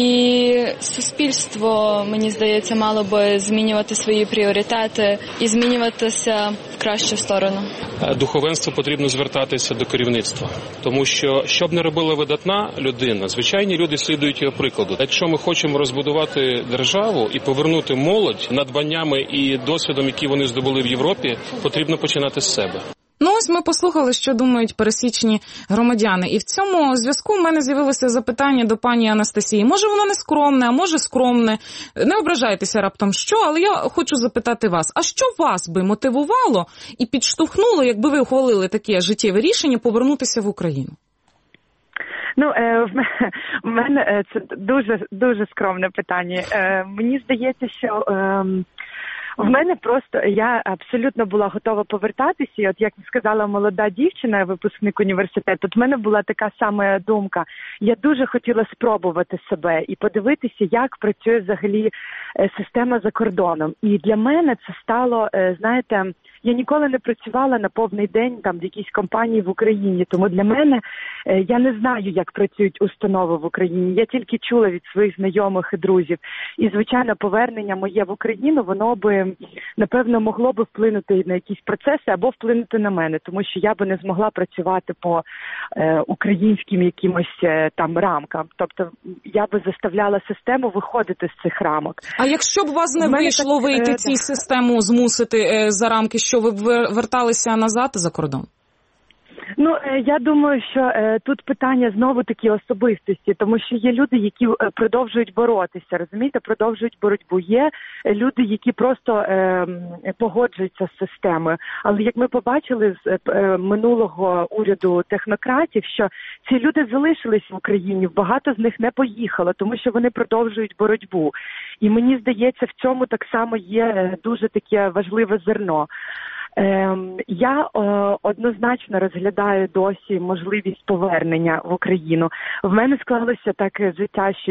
і суспільство, мені здається, мало би змінювати свої пріоритети і змінюватися в кращу сторону. Духовенству потрібно звертатися до керівництва, тому що б не робила видатна людина, звичайні люди слідують його прикладу. Якщо ми хочемо розбудувати державу і повернути молодь надбаннями і досвідом, які вони здобули в Європі, потрібно починати з себе. Ось ми послухали, що думають пересічні громадяни. І в цьому зв'язку в мене з'явилося запитання до пані Анастасії. Може воно не скромне, а може скромне. Не ображайтеся раптом що, але я хочу запитати вас. А що вас би мотивувало і підштовхнуло, якби ви ухвалили таке життєве рішення, повернутися в Україну? В мене це дуже скромне питання. Мені здається, що в мене просто, я абсолютно була готова повертатися, і от як сказала молода дівчина, випускник університету, от в мене була така сама думка. Я дуже хотіла спробувати себе і подивитися, як працює взагалі система за кордоном. І для мене це стало, знаєте, я ніколи не працювала на повний день там в якійсь компанії в Україні, тому для мене я не знаю, як працюють установи в Україні. Я тільки чула від своїх знайомих і друзів. І, звичайно, повернення моє в Україну, воно би, напевно, могло би вплинути на якісь процеси або вплинути на мене, тому що я би не змогла працювати по українським якимось там рамкам. Тобто я би заставляла систему виходити з цих рамок. А якщо б у вас не вийшло вийти цій систему, змусити за рамки, що ви верталися назад за кордон? Я думаю, що тут питання знову-таки особистості, тому що є люди, які продовжують боротися, розумієте, продовжують боротьбу. Є люди, які просто погоджуються з системою. Але як ми побачили з минулого уряду технократів, що ці люди залишились в Україні, багато з них не поїхало, тому що вони продовжують боротьбу. І мені здається, в цьому так само є дуже таке важливе зерно. Я однозначно розглядаю досі можливість повернення в Україну. В мене склалося так життя, що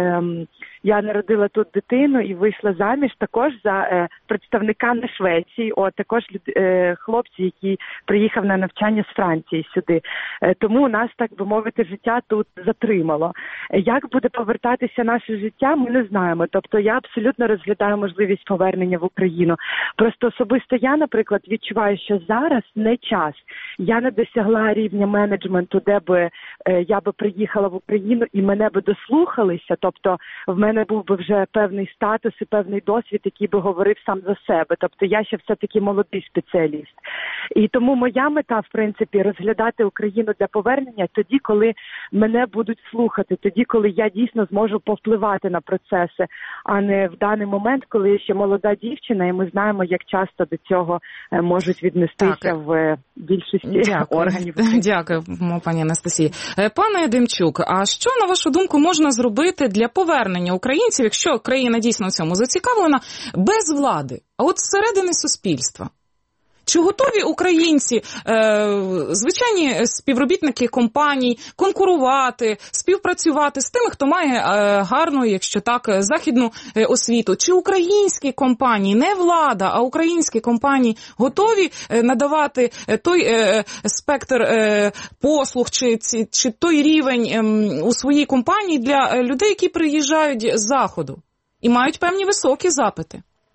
я народила тут дитину і вийшла заміж також за представника не Швеції, також хлопці, який приїхав на навчання з Франції сюди. Тому у нас, так би мовити, життя тут затримало. Як буде повертатися наше життя, ми не знаємо. Тобто я абсолютно розглядаю можливість повернення в Україну. Просто особисто я, наприклад, відчуваю, що зараз не час. Я не досягла рівня менеджменту, де би я би приїхала в Україну і мене би дослухалися. Тобто в мене був би вже певний статус і певний досвід, який би говорив сам за себе. Тобто я ще все-таки молодий спеціаліст. І тому моя мета, в принципі, розглядати Україну для повернення тоді, коли мене будуть слухати, тоді, коли я дійсно зможу повпливати на процеси, а не в даний момент, коли я ще молода дівчина, і ми знаємо, як часто до цього можуть віднестися в більшості органів. Дякую, пані Анастасії. Пане Демчук, а що, на вашу думку, можна зробити для повернення українців, якщо країна дійсно в цьому зацікавлена, без влади, а от зсередини суспільства? Чи готові українці, звичайні співробітники компаній, конкурувати, співпрацювати з тими, хто має гарну, якщо так, західну освіту? Чи українські компанії, не влада, а українські компанії готові надавати той спектр послуг чи той рівень у своїй компанії для людей, які приїжджають з Заходу і мають певні високі запити?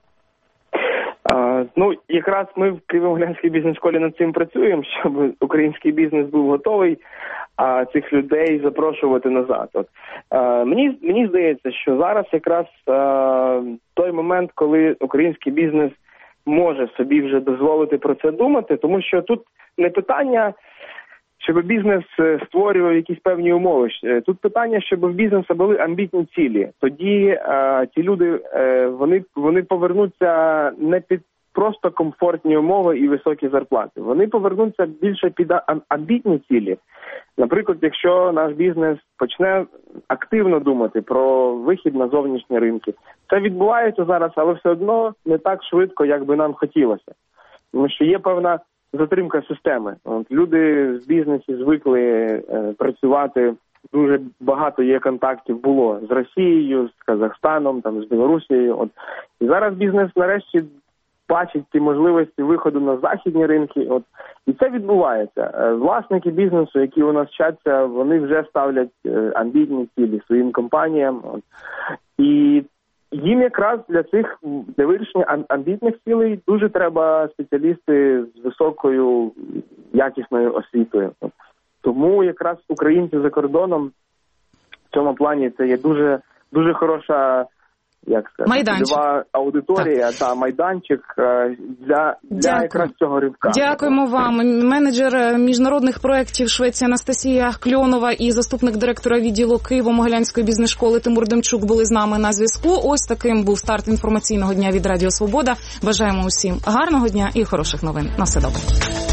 Якраз ми в Києво-Могилянській бізнес-школі над цим працюємо, щоб український бізнес був готовий цих людей запрошувати назад. Мені здається, що зараз якраз той момент, коли український бізнес може собі вже дозволити про це думати, тому що тут не питання, щоб бізнес створював якісь певні умови. Тут питання, щоб в бізнесу були амбітні цілі. Тоді ті люди, вони повернуться не під просто комфортні умови і високі зарплати. Вони повернуться більше під амбітні цілі. Наприклад, якщо наш бізнес почне активно думати про вихід на зовнішні ринки. Це відбувається зараз, але все одно не так швидко, як би нам хотілося. Тому що є певна затримка системи. Люди в бізнесі звикли працювати, дуже багато є контактів було з Росією, з Казахстаном, з Білорусією. І зараз бізнес нарешті бачить ті можливості виходу на західні ринки. І це відбувається. Власники бізнесу, які у нас вчаться, вони вже ставлять амбітні цілі своїм компаніям. І їм якраз для вирішення амбітних цілей дуже треба спеціалісти з високою якісною освітою. Тому якраз українці за кордоном в цьому плані це є дуже, дуже хороша цільова аудиторія та майданчик для якраз цього ривка. Дякуємо вам. Менеджер міжнародних проєктів Швеції Анастасія Кльонова і заступник директора відділу Києво-Могилянської бізнес-школи Тимур Демчук були з нами на зв'язку. Ось таким був старт інформаційного дня від Радіо Свобода. Бажаємо усім гарного дня і хороших новин. На все добре.